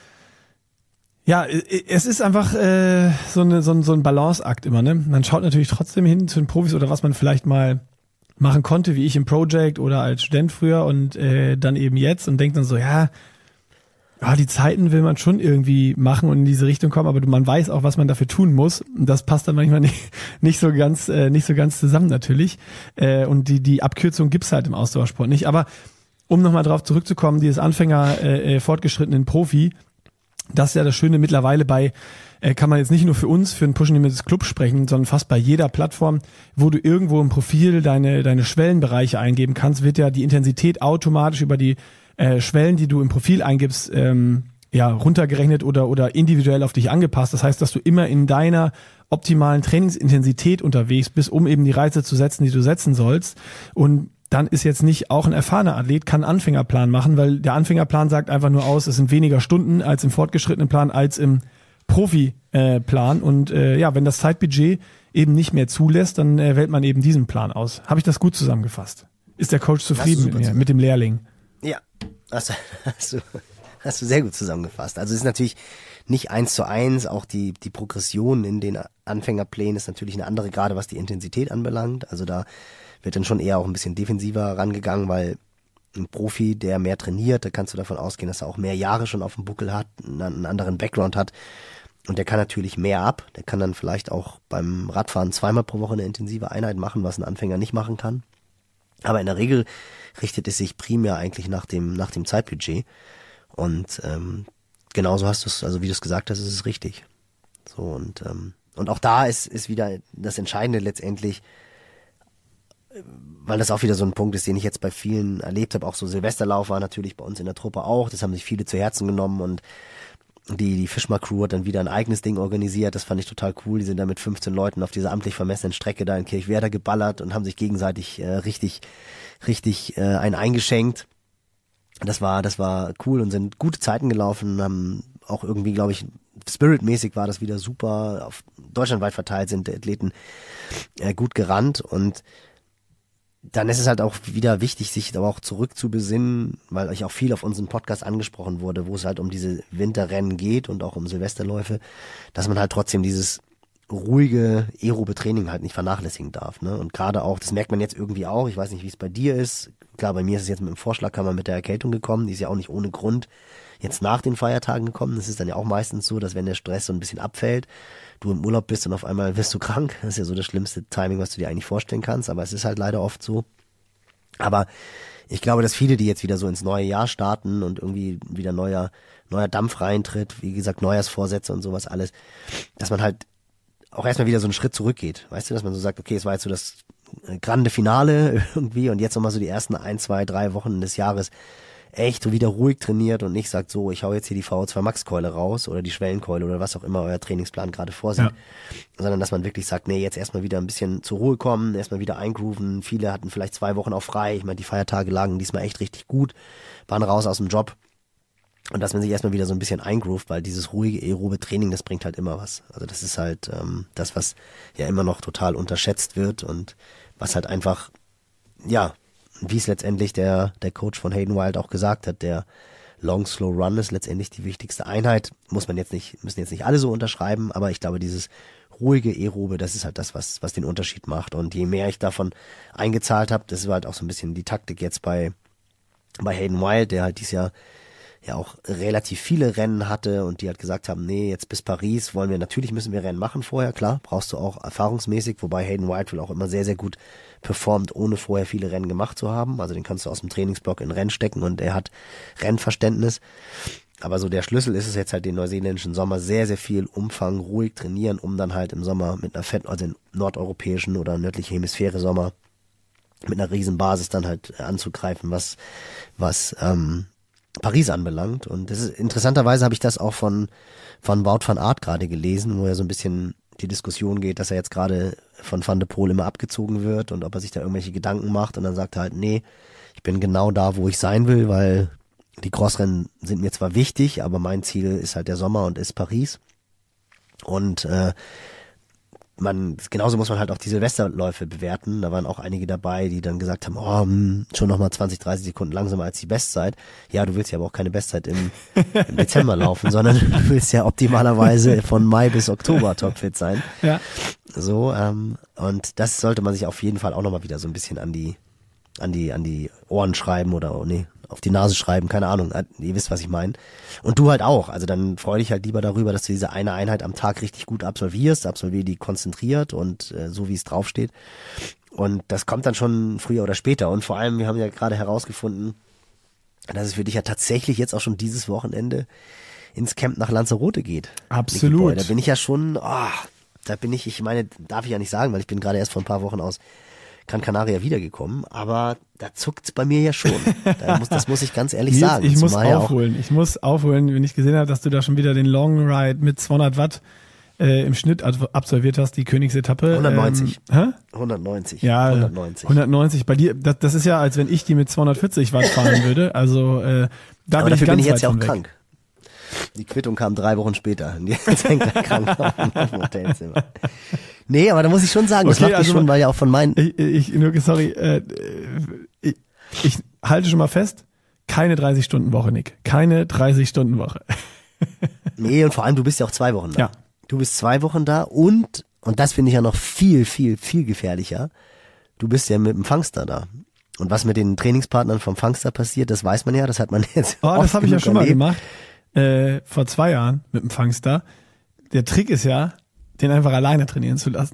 Ja, es ist einfach äh, so, eine, so, ein, so ein Balanceakt immer, ne? Man schaut natürlich trotzdem hin zu den Profis oder was man vielleicht mal machen konnte, wie ich im Project oder als Student früher und äh, dann eben jetzt und denkt dann so, ja, ja, die Zeiten will man schon irgendwie machen und in diese Richtung kommen, aber man weiß auch, was man dafür tun muss. Und das passt dann manchmal nicht, nicht so ganz, äh, nicht so ganz zusammen natürlich. Äh, und die, die Abkürzung gibt's halt im Ausdauersport nicht. Aber um nochmal drauf zurückzukommen, dieses Anfänger, äh, fortgeschrittenen Profi, das ist ja das Schöne mittlerweile bei, äh, kann man jetzt nicht nur für uns, für den Push Limits Club sprechen, sondern fast bei jeder Plattform, wo du irgendwo im Profil deine, deine Schwellenbereiche eingeben kannst, wird ja die Intensität automatisch über die äh, Schwellen, die du im Profil eingibst, ähm, ja, runtergerechnet oder, oder individuell auf dich angepasst. Das heißt, dass du immer in deiner optimalen Trainingsintensität unterwegs bist, um eben die Reize zu setzen, die du setzen sollst. Und dann ist jetzt nicht auch ein erfahrener Athlet, kann einen Anfängerplan machen, weil der Anfängerplan sagt einfach nur aus, es sind weniger Stunden als im fortgeschrittenen Plan, als im Profi-Plan. Äh, und äh, ja, wenn das Zeitbudget eben nicht mehr zulässt, dann äh, wählt man eben diesen Plan aus. Habe ich das gut zusammengefasst? Ist der Coach zufrieden mit mir, mit dem Lehrling? Ja, hast, hast, du, hast du sehr gut zusammengefasst. Also es ist natürlich nicht eins zu eins, auch die, die Progression in den Anfängerplänen ist natürlich eine andere, gerade was die Intensität anbelangt. Also da wird dann schon eher auch ein bisschen defensiver rangegangen, weil ein Profi, der mehr trainiert, da kannst du davon ausgehen, dass er auch mehr Jahre schon auf dem Buckel hat, einen anderen Background hat und der kann natürlich mehr ab. Der kann dann vielleicht auch beim Radfahren zweimal pro Woche eine intensive Einheit machen, was ein Anfänger nicht machen kann. Aber in der Regel richtet es sich primär eigentlich nach dem nach dem Zeitbudget und ähm, genauso hast du es, also wie du es gesagt hast, ist es richtig. So und ähm, und auch da ist ist wieder das Entscheidende letztendlich, weil das auch wieder so ein Punkt ist, den ich jetzt bei vielen erlebt habe. Auch so Silvesterlauf war natürlich bei uns in der Truppe auch. Das haben sich viele zu Herzen genommen und die die Fischmar-Crew hat dann wieder ein eigenes Ding organisiert. Das fand ich total cool. Die sind da mit fünfzehn Leuten auf dieser amtlich vermessenen Strecke da in Kirchwerder geballert und haben sich gegenseitig äh, richtig richtig äh, einen eingeschenkt. Das war das war cool und sind gute Zeiten gelaufen. Haben auch irgendwie, glaube ich, spiritmäßig war das wieder super. Auf deutschlandweit verteilt sind die Athleten äh, gut gerannt und dann ist es halt auch wieder wichtig, sich aber auch zurück zu besinnen, weil euch auch viel auf unserem Podcast angesprochen wurde, wo es halt um diese Winterrennen geht und auch um Silvesterläufe, dass man halt trotzdem dieses ruhige aerobe Training halt nicht vernachlässigen darf, ne? Und gerade auch, das merkt man jetzt irgendwie auch, ich weiß nicht, wie es bei dir ist, klar, bei mir ist es jetzt mit dem Vorschlaghammer mit der Erkältung gekommen, die ist ja auch nicht ohne Grund jetzt nach den Feiertagen gekommen. Das ist dann ja auch meistens so, dass wenn der Stress so ein bisschen abfällt, du im Urlaub bist und auf einmal wirst du krank. Das ist ja so das schlimmste Timing, was du dir eigentlich vorstellen kannst, aber es ist halt leider oft so. Aber ich glaube, dass viele, die jetzt wieder so ins neue Jahr starten und irgendwie wieder neuer, neuer Dampf reintritt, wie gesagt, Neujahrsvorsätze und sowas alles, dass man halt auch erstmal wieder so einen Schritt zurückgeht. Weißt du, dass man so sagt, okay, es war jetzt so das grande Finale irgendwie und jetzt nochmal so die ersten ein, zwei, drei Wochen des Jahres echt so wieder ruhig trainiert und nicht sagt so, ich hau jetzt hier die V O zwei Max Keule raus oder die Schwellenkeule oder was auch immer euer Trainingsplan gerade vorsieht, ja. Sondern dass man wirklich sagt, nee, jetzt erstmal wieder ein bisschen zur Ruhe kommen, erstmal wieder eingrooven. Viele hatten vielleicht zwei Wochen auch frei. Ich meine, die Feiertage lagen diesmal echt richtig gut, waren raus aus dem Job. Und dass man sich erstmal wieder so ein bisschen eingroovt, weil dieses ruhige aerobe Training, das bringt halt immer was. Also das ist halt ähm, das, was ja immer noch total unterschätzt wird und was halt einfach, ja, wie es letztendlich der der Coach von Hayden Wild auch gesagt hat, der Long Slow Run ist letztendlich die wichtigste Einheit. Muss man jetzt nicht, müssen jetzt nicht alle so unterschreiben, aber ich glaube, dieses ruhige aerobe, das ist halt das, was was den Unterschied macht. Und je mehr ich davon eingezahlt habe, das war halt auch so ein bisschen die Taktik jetzt bei bei Hayden Wild, der halt dieses Jahr ja auch relativ viele Rennen hatte und die halt gesagt haben, nee, jetzt bis Paris wollen wir, natürlich müssen wir Rennen machen vorher, klar, brauchst du auch erfahrungsmäßig, wobei Hayden Wild wohl auch immer sehr, sehr gut performt, ohne vorher viele Rennen gemacht zu haben, also den kannst du aus dem Trainingsblock in Rennen stecken und er hat Rennverständnis, aber so der Schlüssel ist es jetzt halt den neuseeländischen Sommer sehr, sehr viel Umfang, ruhig trainieren, um dann halt im Sommer mit einer fetten, also den nordeuropäischen oder nördliche Hemisphäre Sommer mit einer riesen Basis dann halt anzugreifen, was, was, ähm, Paris anbelangt. Und das ist, interessanterweise habe ich das auch von, von Wout van Aert gerade gelesen, wo ja so ein bisschen die Diskussion geht, dass er jetzt gerade von Van de Poel immer abgezogen wird und ob er sich da irgendwelche Gedanken macht. Und dann sagt er halt, nee, ich bin genau da, wo ich sein will, weil die Crossrennen sind mir zwar wichtig, aber mein Ziel ist halt der Sommer und ist Paris. Und äh, man, genauso muss man halt auch die Silvesterläufe bewerten. Da waren auch einige dabei, die dann gesagt haben, oh, mh, schon nochmal zwanzig, dreißig Sekunden langsamer als die Bestzeit. Ja, du willst ja aber auch keine Bestzeit im, im Dezember laufen, sondern du willst ja optimalerweise von Mai bis Oktober topfit sein. Ja. So, ähm, und das sollte man sich auf jeden Fall auch nochmal wieder so ein bisschen an die, an die, an die Ohren schreiben oder, oh nee, auf die Nase schreiben, keine Ahnung, ihr wisst, was ich meine. Und du halt auch, also dann freu dich halt lieber darüber, dass du diese eine Einheit am Tag richtig gut absolvierst, absolvier die konzentriert und äh, so wie es draufsteht. Und das kommt dann schon früher oder später. Und vor allem, wir haben ja gerade herausgefunden, dass es für dich ja tatsächlich jetzt auch schon dieses Wochenende ins Camp nach Lanzarote geht. Absolut. Da bin ich ja schon, oh, da bin ich, ich meine, darf ich ja nicht sagen, weil ich bin gerade erst vor ein paar Wochen aus Gran Canaria wiedergekommen, aber da zuckt's bei mir ja schon. Da muss, das muss ich ganz ehrlich Nils, sagen. ich muss Zumal ja auch- aufholen. Ich muss aufholen, wenn ich gesehen habe, dass du da schon wieder den Long Ride mit zweihundert Watt äh, im Schnitt ab- absolviert hast, die Königsetappe. hundertneunzig. Ähm, hä? hundertneunzig. Ja, hundertneunzig. hundertneunzig. Bei dir, das, das ist ja, als wenn ich die mit zweihundertvierzig Watt fahren würde. Also äh, da Aber bin ich dafür ganz bin ich jetzt weit ja auch von weg. krank. Die Quittung kam drei Wochen später. Und jetzt hängt er krank auf dem Hotelzimmer. Nee, aber da muss ich schon sagen, das Okay, macht also mich schon, weil ja auch von meinen, Ich, ich nur, sorry, äh, ich, ich halte schon mal fest, keine dreißig-Stunden-Woche, Nick. Keine dreißig-Stunden-Woche. nee, und vor allem du bist ja auch zwei Wochen da. Ja. Du bist zwei Wochen da und, und das finde ich ja noch viel, viel, viel gefährlicher, du bist ja mit dem Fangster da. Und was mit den Trainingspartnern vom Fangster passiert, das weiß man ja, das hat man jetzt Oh, oft das habe ich ja genug schon mal erlebt. gemacht. Äh, vor zwei Jahren mit dem Fangster. Der Trick ist ja, den einfach alleine trainieren zu lassen.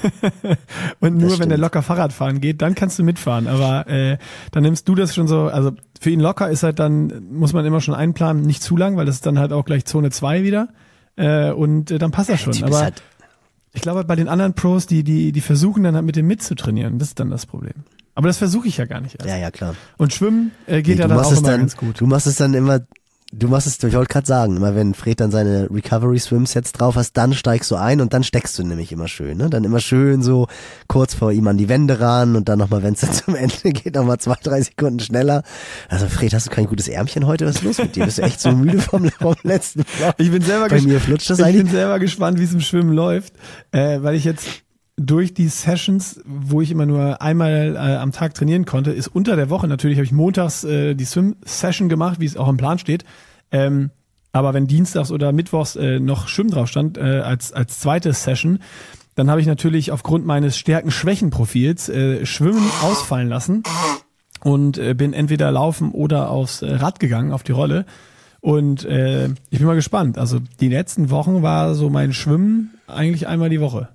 Und nur Das wenn der stimmt. locker Fahrrad fahren geht, dann kannst du mitfahren. Aber äh, dann nimmst du das schon so, also für ihn locker ist halt dann, muss man immer schon einplanen, nicht zu lang, weil das ist dann halt auch gleich Zone zwei wieder. Äh, und äh, dann passt das schon. Typ ist Aber halt, ich glaube bei den anderen Pros, die, die, die versuchen dann halt mit dem mitzutrainieren. Das ist dann das Problem. Aber das versuche ich ja gar nicht erst. ja, ja, klar. Und Schwimmen äh, geht Nee, ja du dann machst auch es immer dann, ganz gut. Du machst es dann immer, du machst es, ich wollte gerade sagen, immer wenn Fred dann seine Recovery Swimsets drauf hast, dann steigst du ein und dann steckst du nämlich immer schön, ne? Dann immer schön so kurz vor ihm an die Wände ran und dann nochmal, wenn es dann zum Ende geht, nochmal zwei, drei Sekunden schneller. Also Fred, hast du kein gutes Ärmchen heute? Was ist los mit dir? Bist du echt so müde vom, vom letzten Vlog? Ich bin selber Bei ges- mir flutscht das Ich eigentlich. bin selber gespannt, wie es im Schwimmen läuft, äh, weil ich jetzt durch die Sessions, wo ich immer nur einmal äh, am Tag trainieren konnte, ist unter der Woche natürlich, habe ich montags äh, die Swim-Session gemacht, wie es auch im Plan steht. Ähm, aber wenn dienstags oder mittwochs äh, noch Schwimmen drauf stand, äh, als, als zweite Session, dann habe ich natürlich aufgrund meines Stärken-Schwächen-Profils äh, Schwimmen ausfallen lassen und äh, bin entweder laufen oder aufs äh, Rad gegangen, auf die Rolle. Und äh, ich bin mal gespannt. Also die letzten Wochen war so mein Schwimmen eigentlich einmal die Woche.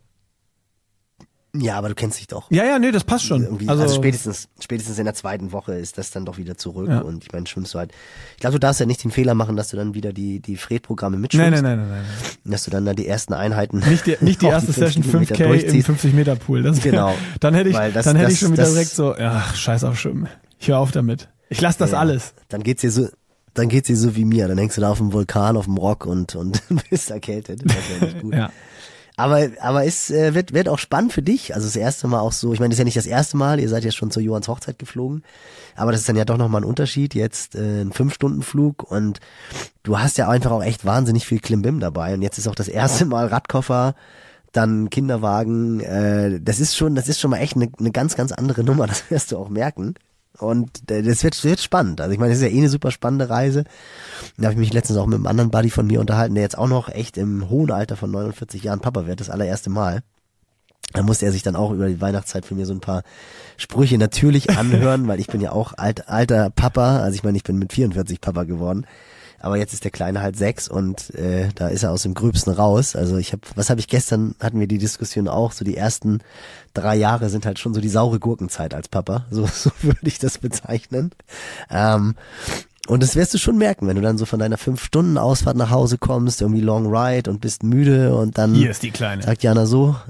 Ja, aber du kennst dich doch. Ja, ja, nee, das passt schon. Irgendwie, also, spätestens, spätestens in der zweiten Woche ist das dann doch wieder zurück Ja. und ich meine, schwimmst du halt. Ich glaube, du darfst ja nicht den Fehler machen, dass du dann wieder die, die Fred-Programme Nein, mitschwimmst. nein, nein, nein, nein. Dass du dann da die ersten Einheiten. Nicht die, nicht die auf erste fünf Session Kilometer fünf K im durchziehst. fünfzig Meter Pool. Das wär, Genau. Dann hätte ich, Weil das- dann hätte das- ich schon wieder das- direkt so, ach, scheiß auf Schwimmen. Ich höre auf damit. Ich lasse das Ja. alles. Dann geht's dir so, dann geht's dir so wie mir. Dann hängst du da auf dem Vulkan, auf dem Rock und, und bist erkältet. Das ist ja nicht gut. Ja. Aber, aber es äh, wird, wird auch spannend für dich. Also das erste Mal auch so, ich meine, das ist ja nicht das erste Mal, ihr seid ja schon zur Johans Hochzeit geflogen, aber das ist dann ja doch nochmal ein Unterschied, jetzt äh, ein Fünf-Stunden-Flug und du hast ja einfach auch echt wahnsinnig viel Klimbim dabei und jetzt ist auch das erste Mal Radkoffer, dann Kinderwagen, äh, das ist schon, das ist schon mal echt eine, eine ganz, ganz andere Nummer, das wirst du auch merken. Und äh, das wird, wird spannend. Also ich meine, das ist ja eh eine super spannende Reise. Da habe ich mich letztens auch mit einem anderen Buddy von mir unterhalten, der jetzt auch noch echt im hohen Alter von neunundvierzig Jahren Papa wird, das allererste Mal. Da musste er sich dann auch über die Weihnachtszeit für mir so ein paar Sprüche natürlich anhören, weil ich bin ja auch alt, alter Papa. Also ich meine, ich bin mit vierundvierzig Papa geworden. Aber jetzt ist der Kleine halt sechs und äh, da ist er aus dem Gröbsten raus. Also ich habe, was habe ich gestern, hatten wir die Diskussion auch, so die ersten drei Jahre sind halt schon so die saure Gurkenzeit als Papa. So, so würde ich das bezeichnen. Ähm, und das wirst du schon merken, wenn du dann so von deiner fünf Stunden Ausfahrt nach Hause kommst, irgendwie Long Ride und bist müde und dann Hier ist die Kleine. sagt Jana so,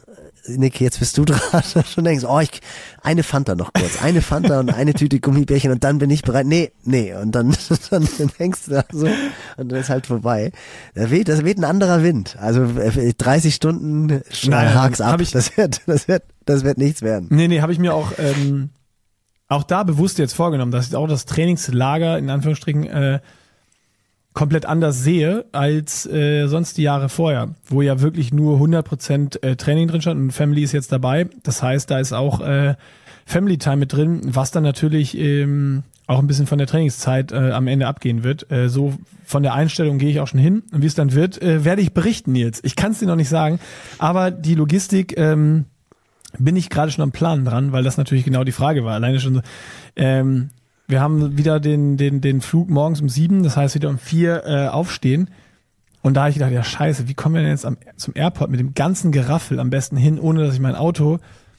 Nick, jetzt bist du dran, schon denkst, oh, ich, eine Fanta noch kurz, eine Fanta und eine Tüte Gummibärchen und dann bin ich bereit. Nee, nee, und dann, dann, dann hängst du da so und dann ist halt vorbei. Da weht, das weht ein anderer Wind. Also dreißig Stunden, schnell hak's ab. Ich, das wird, das wird, das wird nichts werden. Nee, nee, habe ich mir auch, ähm, auch da bewusst jetzt vorgenommen, dass ich auch das Trainingslager, in Anführungsstrichen, äh, komplett anders sehe als äh, sonst die Jahre vorher, wo ja wirklich nur hundert Prozent äh, Training drin stand und Family ist jetzt dabei. Das heißt, da ist auch äh, Family Time mit drin, was dann natürlich ähm, auch ein bisschen von der Trainingszeit äh, am Ende abgehen wird. Äh, so von der Einstellung gehe ich auch schon hin und wie es dann wird, äh, werde ich berichten, Nils. Ich kann es dir noch nicht sagen, aber die Logistik ähm, bin ich gerade schon am Planen dran, weil das natürlich genau die Frage war. Alleine schon so, ähm, wir haben wieder den, den, den Flug morgens um sieben, das heißt wieder um vier äh, aufstehen. Und da habe ich gedacht, ja scheiße, wie kommen wir denn jetzt am, zum Airport mit dem ganzen Geraffel am besten hin, ohne dass ich mein Auto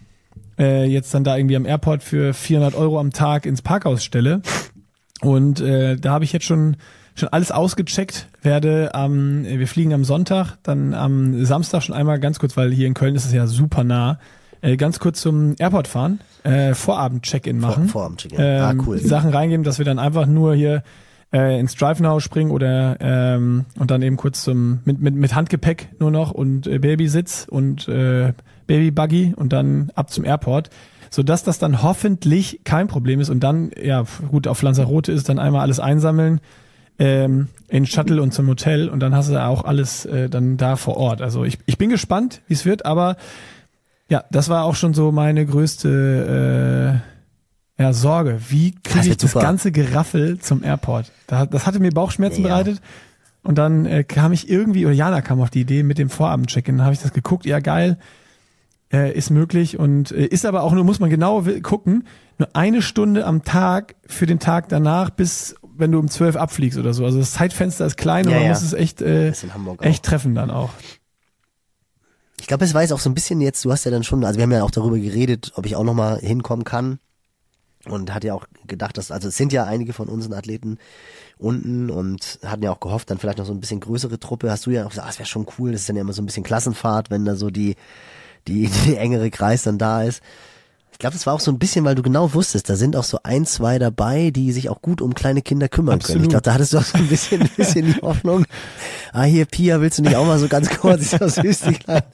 äh, jetzt dann da irgendwie am Airport für vierhundert Euro am Tag ins Parkhaus stelle. Und äh, da habe ich jetzt schon schon alles ausgecheckt, werde am, ähm, wir fliegen am Sonntag, dann am Samstag schon einmal ganz kurz, weil hier in Köln ist es ja super nah, äh, ganz kurz zum Airport fahren, äh, Vorabend-Check-In machen. Vor, Vorabend-Check-In, ähm, ah cool. Die Sachen reingeben, dass wir dann einfach nur hier äh, ins Drive-Now springen oder ähm, und dann eben kurz zum mit mit mit Handgepäck nur noch und äh, Babysitz und äh, Babybuggy und dann ab zum Airport, sodass das dann hoffentlich kein Problem ist und dann, ja gut, auf Lanzarote ist dann einmal alles einsammeln, ähm, in Shuttle und zum Hotel und dann hast du auch alles äh, dann da vor Ort. Also ich ich bin gespannt, wie es wird, aber ja, das war auch schon so meine größte äh, ja, Sorge. Wie kriege ich das super. ganze Geraffel zum Airport? Da, das hatte mir Bauchschmerzen ja. bereitet. Und dann äh, kam ich irgendwie, oder Jana kam auf die Idee mit dem Vorabend-Check-In. Dann habe ich das geguckt, ja geil, äh, ist möglich und äh, ist aber auch nur, muss man genau gucken, nur eine Stunde am Tag für den Tag danach, bis wenn du um zwölf abfliegst oder so. Also das Zeitfenster ist klein ja, und man ja. muss es echt, äh, echt treffen dann auch. Ich glaube, es war jetzt auch so ein bisschen jetzt, du hast ja dann schon, also wir haben ja auch darüber geredet, ob ich auch nochmal hinkommen kann und hat ja auch gedacht, dass, also es sind ja einige von unseren Athleten unten und hatten ja auch gehofft, dann vielleicht noch so ein bisschen größere Truppe. Hast du ja auch gesagt, ah, das wäre schon cool, das ist dann ja immer so ein bisschen Klassenfahrt, wenn da so die, die, die engere Kreis dann da ist. Ich glaube, das war auch so ein bisschen, weil du genau wusstest, da sind auch so ein, zwei dabei, die sich auch gut um kleine Kinder kümmern Absolut. können. Ich glaube, da hattest du auch so ein bisschen, ein bisschen die Hoffnung, ah, hier, Pia, willst du nicht auch mal so ganz kurz, ist ja süß, die Kleine.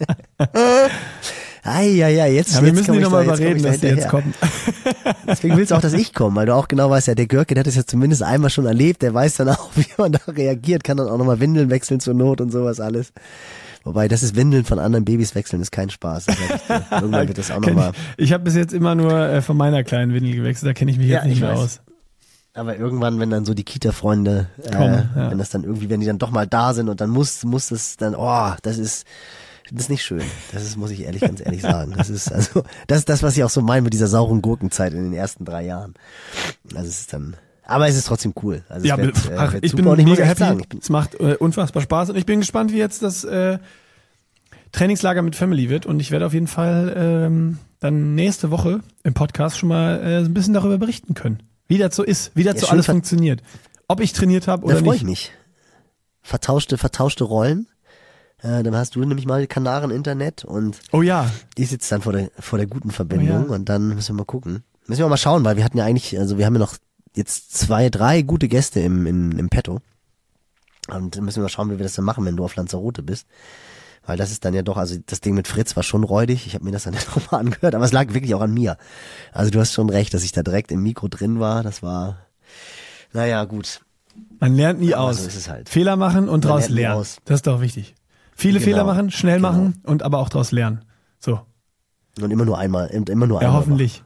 Ah, ja, ja, jetzt, ja, wir jetzt müssen die nochmal überreden, da dass die jetzt kommen. Deswegen willst du auch, dass ich komme, weil du auch genau weißt, ja, der Görke, der hat es ja zumindest einmal schon erlebt, der weiß dann auch, wie man da reagiert, kann dann auch nochmal Windeln wechseln zur Not und sowas alles. Wobei, das ist Windeln von anderen Babys wechseln, ist kein Spaß. Irgendwann wird das auch nochmal. Ich, ich habe bis jetzt immer nur äh, von meiner kleinen Windel gewechselt, da kenne ich mich jetzt ja, nicht mehr weiß. aus. Aber irgendwann, wenn dann so die Kita-Freunde, äh, Komm, ja. wenn das dann irgendwie, wenn die dann doch mal da sind und dann muss, muss das dann, oh, das ist, das ist nicht schön. Das ist, muss ich ehrlich, ganz ehrlich sagen. Das ist, also, das ist das, was ich auch so meine mit dieser sauren Gurkenzeit in den ersten drei Jahren. Also es ist dann, aber es ist trotzdem cool. Also ja, es wird, äh, ach, wird ich bin mega happy. Es macht äh, unfassbar Spaß und ich bin gespannt, wie jetzt das äh, Trainingslager mit Family wird und ich werde auf jeden Fall ähm, dann nächste Woche im Podcast schon mal äh, ein bisschen darüber berichten können, wie das so ist, wie das ja, so alles funktioniert. Ob ich trainiert habe oder nicht. Da freue ich nicht. mich. Vertauschte, vertauschte Rollen. Äh, dann hast du nämlich mal Kanaren-Internet und oh ja. die sitzt dann vor der vor der guten Verbindung oh ja. und dann müssen wir mal gucken. Müssen wir mal schauen, weil wir hatten ja eigentlich, also wir haben ja noch jetzt zwei, drei gute Gäste im, im, im Petto. Und dann müssen wir mal schauen, wie wir das dann machen, wenn du auf Lanzarote bist. Weil das ist dann ja doch, also das Ding mit Fritz war schon räudig. Ich habe mir das dann nicht nochmal angehört, aber es lag wirklich auch an mir. Also du hast schon recht, dass ich da direkt im Mikro drin war. Das war, naja, gut. Man lernt nie aber aus. So ist es halt. Fehler machen und daraus lernen. Aus. Das ist doch wichtig. Viele genau. Fehler machen, schnell genau. machen und aber auch daraus lernen. So. Und immer nur einmal, immer nur ja, einmal. Ja, hoffentlich.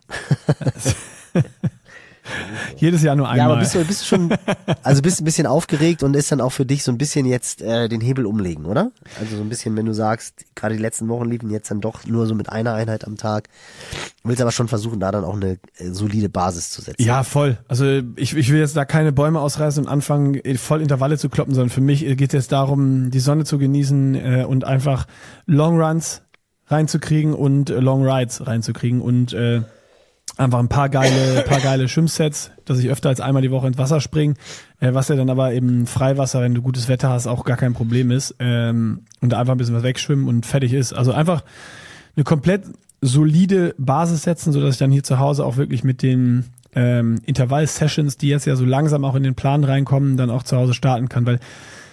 Jedes Jahr nur einmal. Ja, aber bist du, bist du schon, also bist ein bisschen aufgeregt und ist dann auch für dich so ein bisschen jetzt äh, den Hebel umlegen, oder? Also so ein bisschen, wenn du sagst, gerade die letzten Wochen liefen jetzt dann doch nur so mit einer Einheit am Tag, willst aber schon versuchen, da dann auch eine äh, solide Basis zu setzen. Ja, voll. Also ich, ich will jetzt da keine Bäume ausreißen und anfangen, voll Intervalle zu kloppen, sondern für mich geht es jetzt darum, die Sonne zu genießen äh, und einfach Long Runs reinzukriegen und äh, Long Rides reinzukriegen und äh, einfach ein paar geile, paar geile Schwimmsets, dass ich öfter als einmal die Woche ins Wasser springe, äh, was ja dann aber eben Freiwasser, wenn du gutes Wetter hast, auch gar kein Problem ist, ähm, und da einfach ein bisschen was wegschwimmen und fertig ist. Also einfach eine komplett solide Basis setzen, sodass ich dann hier zu Hause auch wirklich mit den ähm, Intervall-Sessions, die jetzt ja so langsam auch in den Plan reinkommen, dann auch zu Hause starten kann, weil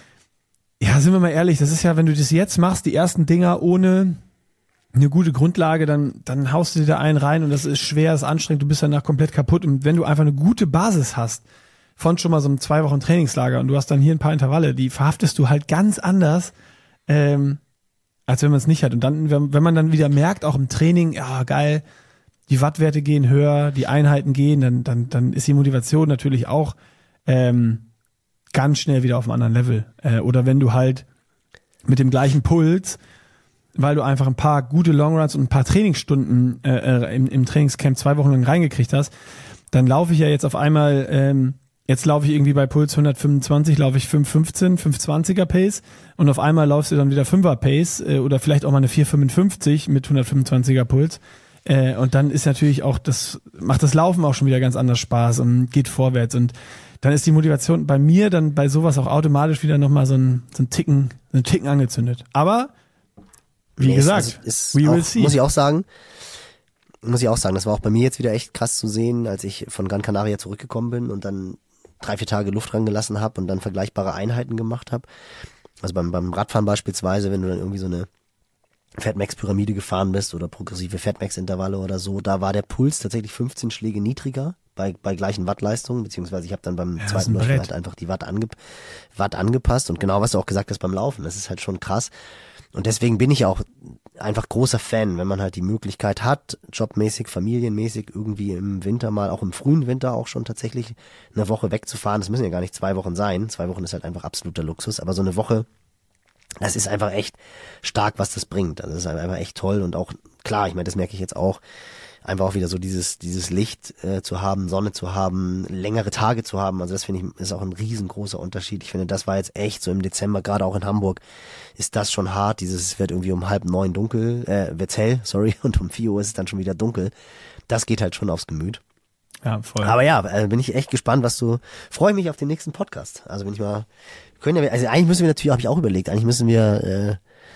ja, sind wir mal ehrlich, das ist ja, wenn du das jetzt machst, die ersten Dinger ohne eine gute Grundlage, dann, dann haust du dir da einen rein und das ist schwer, ist anstrengend, du bist danach komplett kaputt. Und wenn du einfach eine gute Basis hast, von schon mal so einem zwei Wochen Trainingslager und du hast dann hier ein paar Intervalle, die verhaftest du halt ganz anders, ähm, als wenn man es nicht hat. Und dann, wenn, wenn man dann wieder merkt, auch im Training, ja geil, die Wattwerte gehen höher, die Einheiten gehen, dann, dann, dann ist die Motivation natürlich auch ähm, ganz schnell wieder auf einem anderen Level. Äh, oder wenn du halt mit dem gleichen Puls, weil du einfach ein paar gute Longruns und ein paar Trainingsstunden äh, im, im Trainingscamp zwei Wochen lang reingekriegt hast, dann laufe ich ja jetzt auf einmal, ähm, jetzt laufe ich irgendwie bei Puls hundertfünfundzwanzig, laufe ich fünf fünfzehn, fünf zwanziger Pace und auf einmal laufst du dann wieder fünfer Pace äh, oder vielleicht auch mal eine vier fünfundfünfzig mit hundertfünfundzwanziger Puls. Äh, und dann ist natürlich auch das, macht das Laufen auch schon wieder ganz anders Spaß und geht vorwärts und dann ist die Motivation bei mir dann bei sowas auch automatisch wieder nochmal so ein, so ein Ticken, so ein Ticken angezündet. Aber wie nee, gesagt, ist, ist we auch, will see. Muss ich auch sagen, muss ich auch sagen, das war auch bei mir jetzt wieder echt krass zu sehen, als ich von Gran Canaria zurückgekommen bin und dann drei, vier Tage Luft rangelassen habe und dann vergleichbare Einheiten gemacht habe. Also beim, beim Radfahren beispielsweise, wenn du dann irgendwie so eine Fatmax-Pyramide gefahren bist oder progressive Fatmax-Intervalle oder so, da war der Puls tatsächlich fünfzehn Schläge niedriger bei, bei gleichen Wattleistungen, beziehungsweise ich habe dann beim ja, zweiten Läufen halt einfach die Watt, ange, Watt angepasst und genau, was du auch gesagt hast beim Laufen, das ist halt schon krass. Und deswegen bin ich auch einfach großer Fan, wenn man halt die Möglichkeit hat, jobmäßig, familienmäßig irgendwie im Winter mal, auch im frühen Winter auch schon tatsächlich eine Woche wegzufahren. Das müssen ja gar nicht zwei Wochen sein. Zwei Wochen ist halt einfach absoluter Luxus, aber so eine Woche, das ist einfach echt stark, was das bringt. Also das ist einfach echt toll und auch klar, ich meine, das merke ich jetzt auch, einfach auch wieder so dieses dieses Licht äh, zu haben, Sonne zu haben, längere Tage zu haben. Also das finde ich ist auch ein riesengroßer Unterschied. Ich finde, das war jetzt echt so im Dezember, gerade auch in Hamburg, ist das schon hart. Dieses, es wird irgendwie um halb neun dunkel, äh, wird's hell, sorry, und um vier Uhr ist es dann schon wieder dunkel. Das geht halt schon aufs Gemüt. Ja, voll. Aber ja, äh, bin ich echt gespannt, was du, freue mich auf den nächsten Podcast. Also wenn ich mal, können ja, also eigentlich müssen wir natürlich, habe ich auch überlegt, eigentlich müssen wir äh,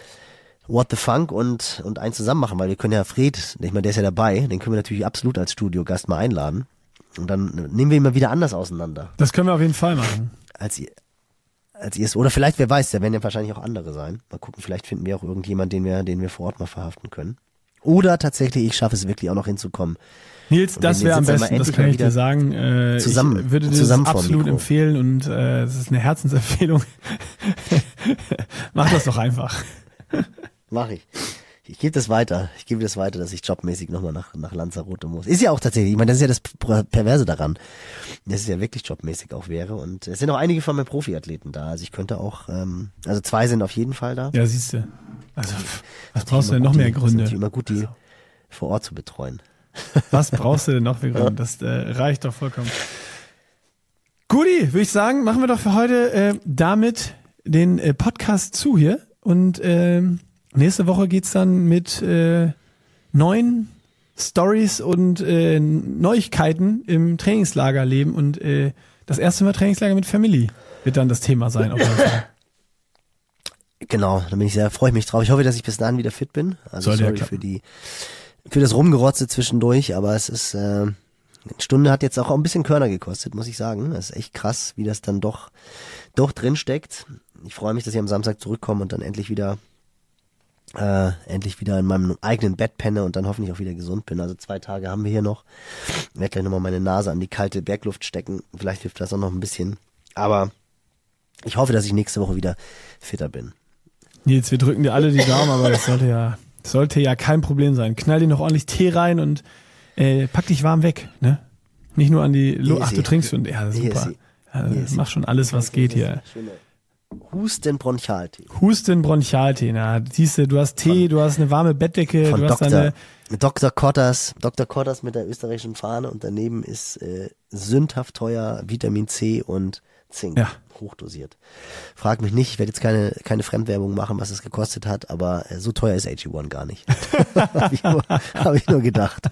What the Funk und und einen zusammen machen, weil wir können ja Fred, ich meine, der ist ja dabei, den können wir natürlich absolut als Studiogast mal einladen. Und dann nehmen wir ihn mal wieder anders auseinander. Das können wir auf jeden Fall machen. Als ihr, als ihr es, oder vielleicht, wer weiß, da werden ja wahrscheinlich auch andere sein. Mal gucken, vielleicht finden wir auch irgendjemanden, den wir, den wir vor Ort mal verhaften können. Oder tatsächlich, ich schaffe es wirklich auch noch hinzukommen. Nils, das wäre am besten, das kann ich dir sagen. Äh, zusammen, ich würde dir das absolut empfehlen und äh, das ist eine Herzensempfehlung. Mach das doch einfach. Mach ich. Ich gebe das weiter. Ich gebe das weiter, dass ich jobmäßig nochmal nach, nach Lanzarote muss. Ist ja auch tatsächlich, ich meine, das ist ja das Perverse daran, dass es ja wirklich jobmäßig auch wäre. Und es sind auch einige von meinen Profiathleten da. Also ich könnte auch, ähm, also zwei sind auf jeden Fall da. Ja, siehst du. Also, was brauchst du denn noch mehr Gründe? Es ist immer gut, die also. vor Ort zu betreuen. Was brauchst du denn noch für Gründe? Das äh, reicht doch vollkommen. Guti, würde ich sagen, machen wir doch für heute äh, damit den äh, Podcast zu hier. Und ähm, nächste Woche geht's dann mit äh, neuen Stories und äh, Neuigkeiten im Trainingslagerleben und äh, das erste Mal Trainingslager mit Family wird dann das Thema sein. Auf jeden Fall. Genau, da bin ich sehr, freue ich mich drauf. Ich hoffe, dass ich bis dahin wieder fit bin. Also Sollte sorry ja für die, für das Rumgerotze zwischendurch, aber es ist, äh, eine Stunde hat jetzt auch ein bisschen Körner gekostet, muss ich sagen. Das ist echt krass, wie das dann doch, doch drin steckt. Ich freue mich, dass ich am Samstag zurückkomme und dann endlich wieder äh, endlich wieder in meinem eigenen Bett penne und dann hoffentlich auch wieder gesund bin. Also zwei Tage haben wir hier noch. Ich werde gleich nochmal meine Nase an die kalte Bergluft stecken. Vielleicht hilft das auch noch ein bisschen. Aber ich hoffe, dass ich nächste Woche wieder fitter bin. Nils, wir drücken dir alle die Daumen, aber das sollte ja, das sollte ja kein Problem sein. Knall dir noch ordentlich Tee rein und äh, pack dich warm weg, ne? Nicht nur an die Lu- Ach, du trinkst schon. Ja, super. Ja, mach schon alles, was geht hier. Schöne Husten-Bronchialtee. Husten-Bronchialtee, na, siehst du, du hast Tee, von, du hast eine warme Bettdecke, von du hast Doktor, deine... Doktor Kotters, Doktor Kotters mit der österreichischen Fahne und daneben ist äh, sündhaft teuer Vitamin C und Zink. Ja. Hochdosiert. Frag mich nicht, ich werde jetzt keine keine Fremdwerbung machen, was es gekostet hat, aber äh, so teuer ist A G eins gar nicht. Habe ich, hab ich nur gedacht.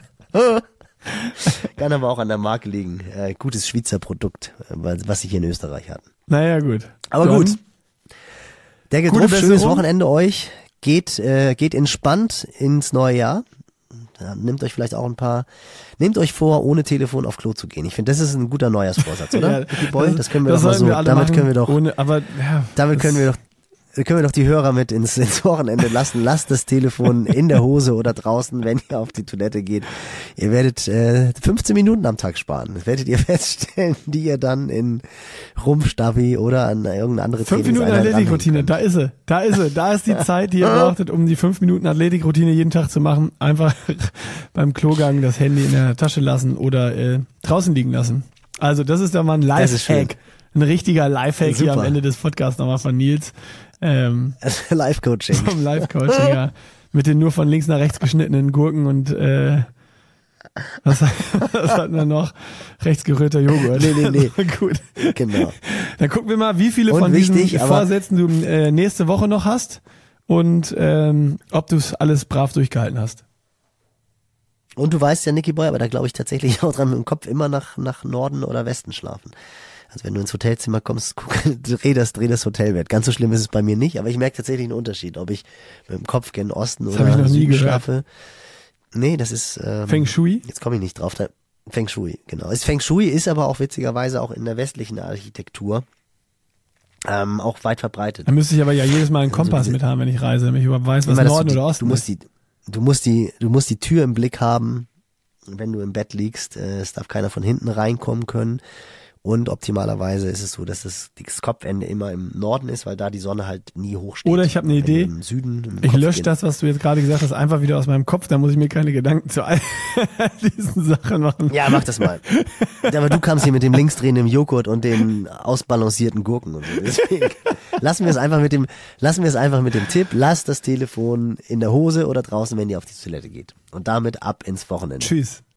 Kann aber auch an der Marke liegen. Äh, gutes Schweizer Produkt, äh, was sie hier in Österreich hatten. Naja, gut. Aber Dann gut. Der Gedruck, schönes Wochenende euch. geht, äh, geht entspannt ins neue Jahr. Ja, nehmt euch vielleicht auch ein paar, nehmt euch vor, ohne Telefon auf Klo zu gehen. Ich finde, das ist ein guter Neujahrsvorsatz, oder? Ja, Boy, das, das können wir das doch mal so, wir alle damit machen, können wir doch, ohne, aber, ja, damit können wir doch können wir doch die Hörer mit ins, ins Wochenende lassen. Lasst das Telefon in der Hose oder draußen, wenn ihr auf die Toilette geht. Ihr werdet äh, fünfzehn Minuten am Tag sparen. Das werdet ihr feststellen, die ihr dann in Rumpfstabi oder an irgendeine andere Fünf Minuten Athletikroutine, da ist sie. Da ist sie. Da ist die Zeit, die ihr brauchtet, um die fünf Minuten Athletikroutine jeden Tag zu machen. Einfach beim Klogang das Handy in der Tasche lassen oder äh, draußen liegen lassen. Also das ist doch mal ein Lifehack. Ein richtiger Lifehack hier am Ende des Podcasts nochmal von Nils. Ähm, Live-Coaching. Vom Live-Coaching, ja. Mit den nur von links nach rechts geschnittenen Gurken und äh, was, was hatten wir noch? Rechts gerührter Joghurt. Nee, nee, nee. Gut. Genau. Dann gucken wir mal, wie viele und von wichtig, diesen Vorsätzen du äh, nächste Woche noch hast und ähm, ob du es alles brav durchgehalten hast. Und du weißt ja, Nicky Boy, aber da glaube ich tatsächlich auch dran, mit dem Kopf immer nach, nach Norden oder Westen schlafen. Also wenn du ins Hotelzimmer kommst, guck, dreh das, dreh das Hotelbett. Ganz so schlimm ist es bei mir nicht, aber ich merke tatsächlich einen Unterschied, ob ich mit dem Kopf gen Osten das oder ich noch nie Süden gehört. schlafe. Nee, das ist ähm, Feng Shui? Jetzt komme ich nicht drauf. Da, Feng Shui, genau. Ist Feng Shui ist aber auch witzigerweise auch in der westlichen Architektur ähm, auch weit verbreitet. Da müsste ich aber ja jedes Mal einen Kompass Also, mit haben, wenn ich reise, damit ich überhaupt weiß, was Immer, dass Norden du die, oder Osten du musst ist. die, du musst die, du musst die Tür im Blick haben, wenn du im Bett liegst. Äh, es darf keiner von hinten reinkommen können. Und optimalerweise ist es so, dass das, das Kopfende immer im Norden ist, weil da die Sonne halt nie hochsteht. Oder ich habe eine Wenn Idee. du Im Süden, im Ich Kopf lösche gehen. das, was du jetzt gerade gesagt hast, einfach wieder aus meinem Kopf. Da muss ich mir keine Gedanken zu all diesen Sachen machen. Ja, mach das mal. Aber du kamst hier mit dem linksdrehenden Joghurt und den ausbalancierten Gurken und so. Deswegen lassen wir es einfach mit dem, lassen wir es einfach mit dem Tipp, lass das Telefon in der Hose oder draußen, wenn ihr auf die Toilette geht. Und damit ab ins Wochenende. Tschüss.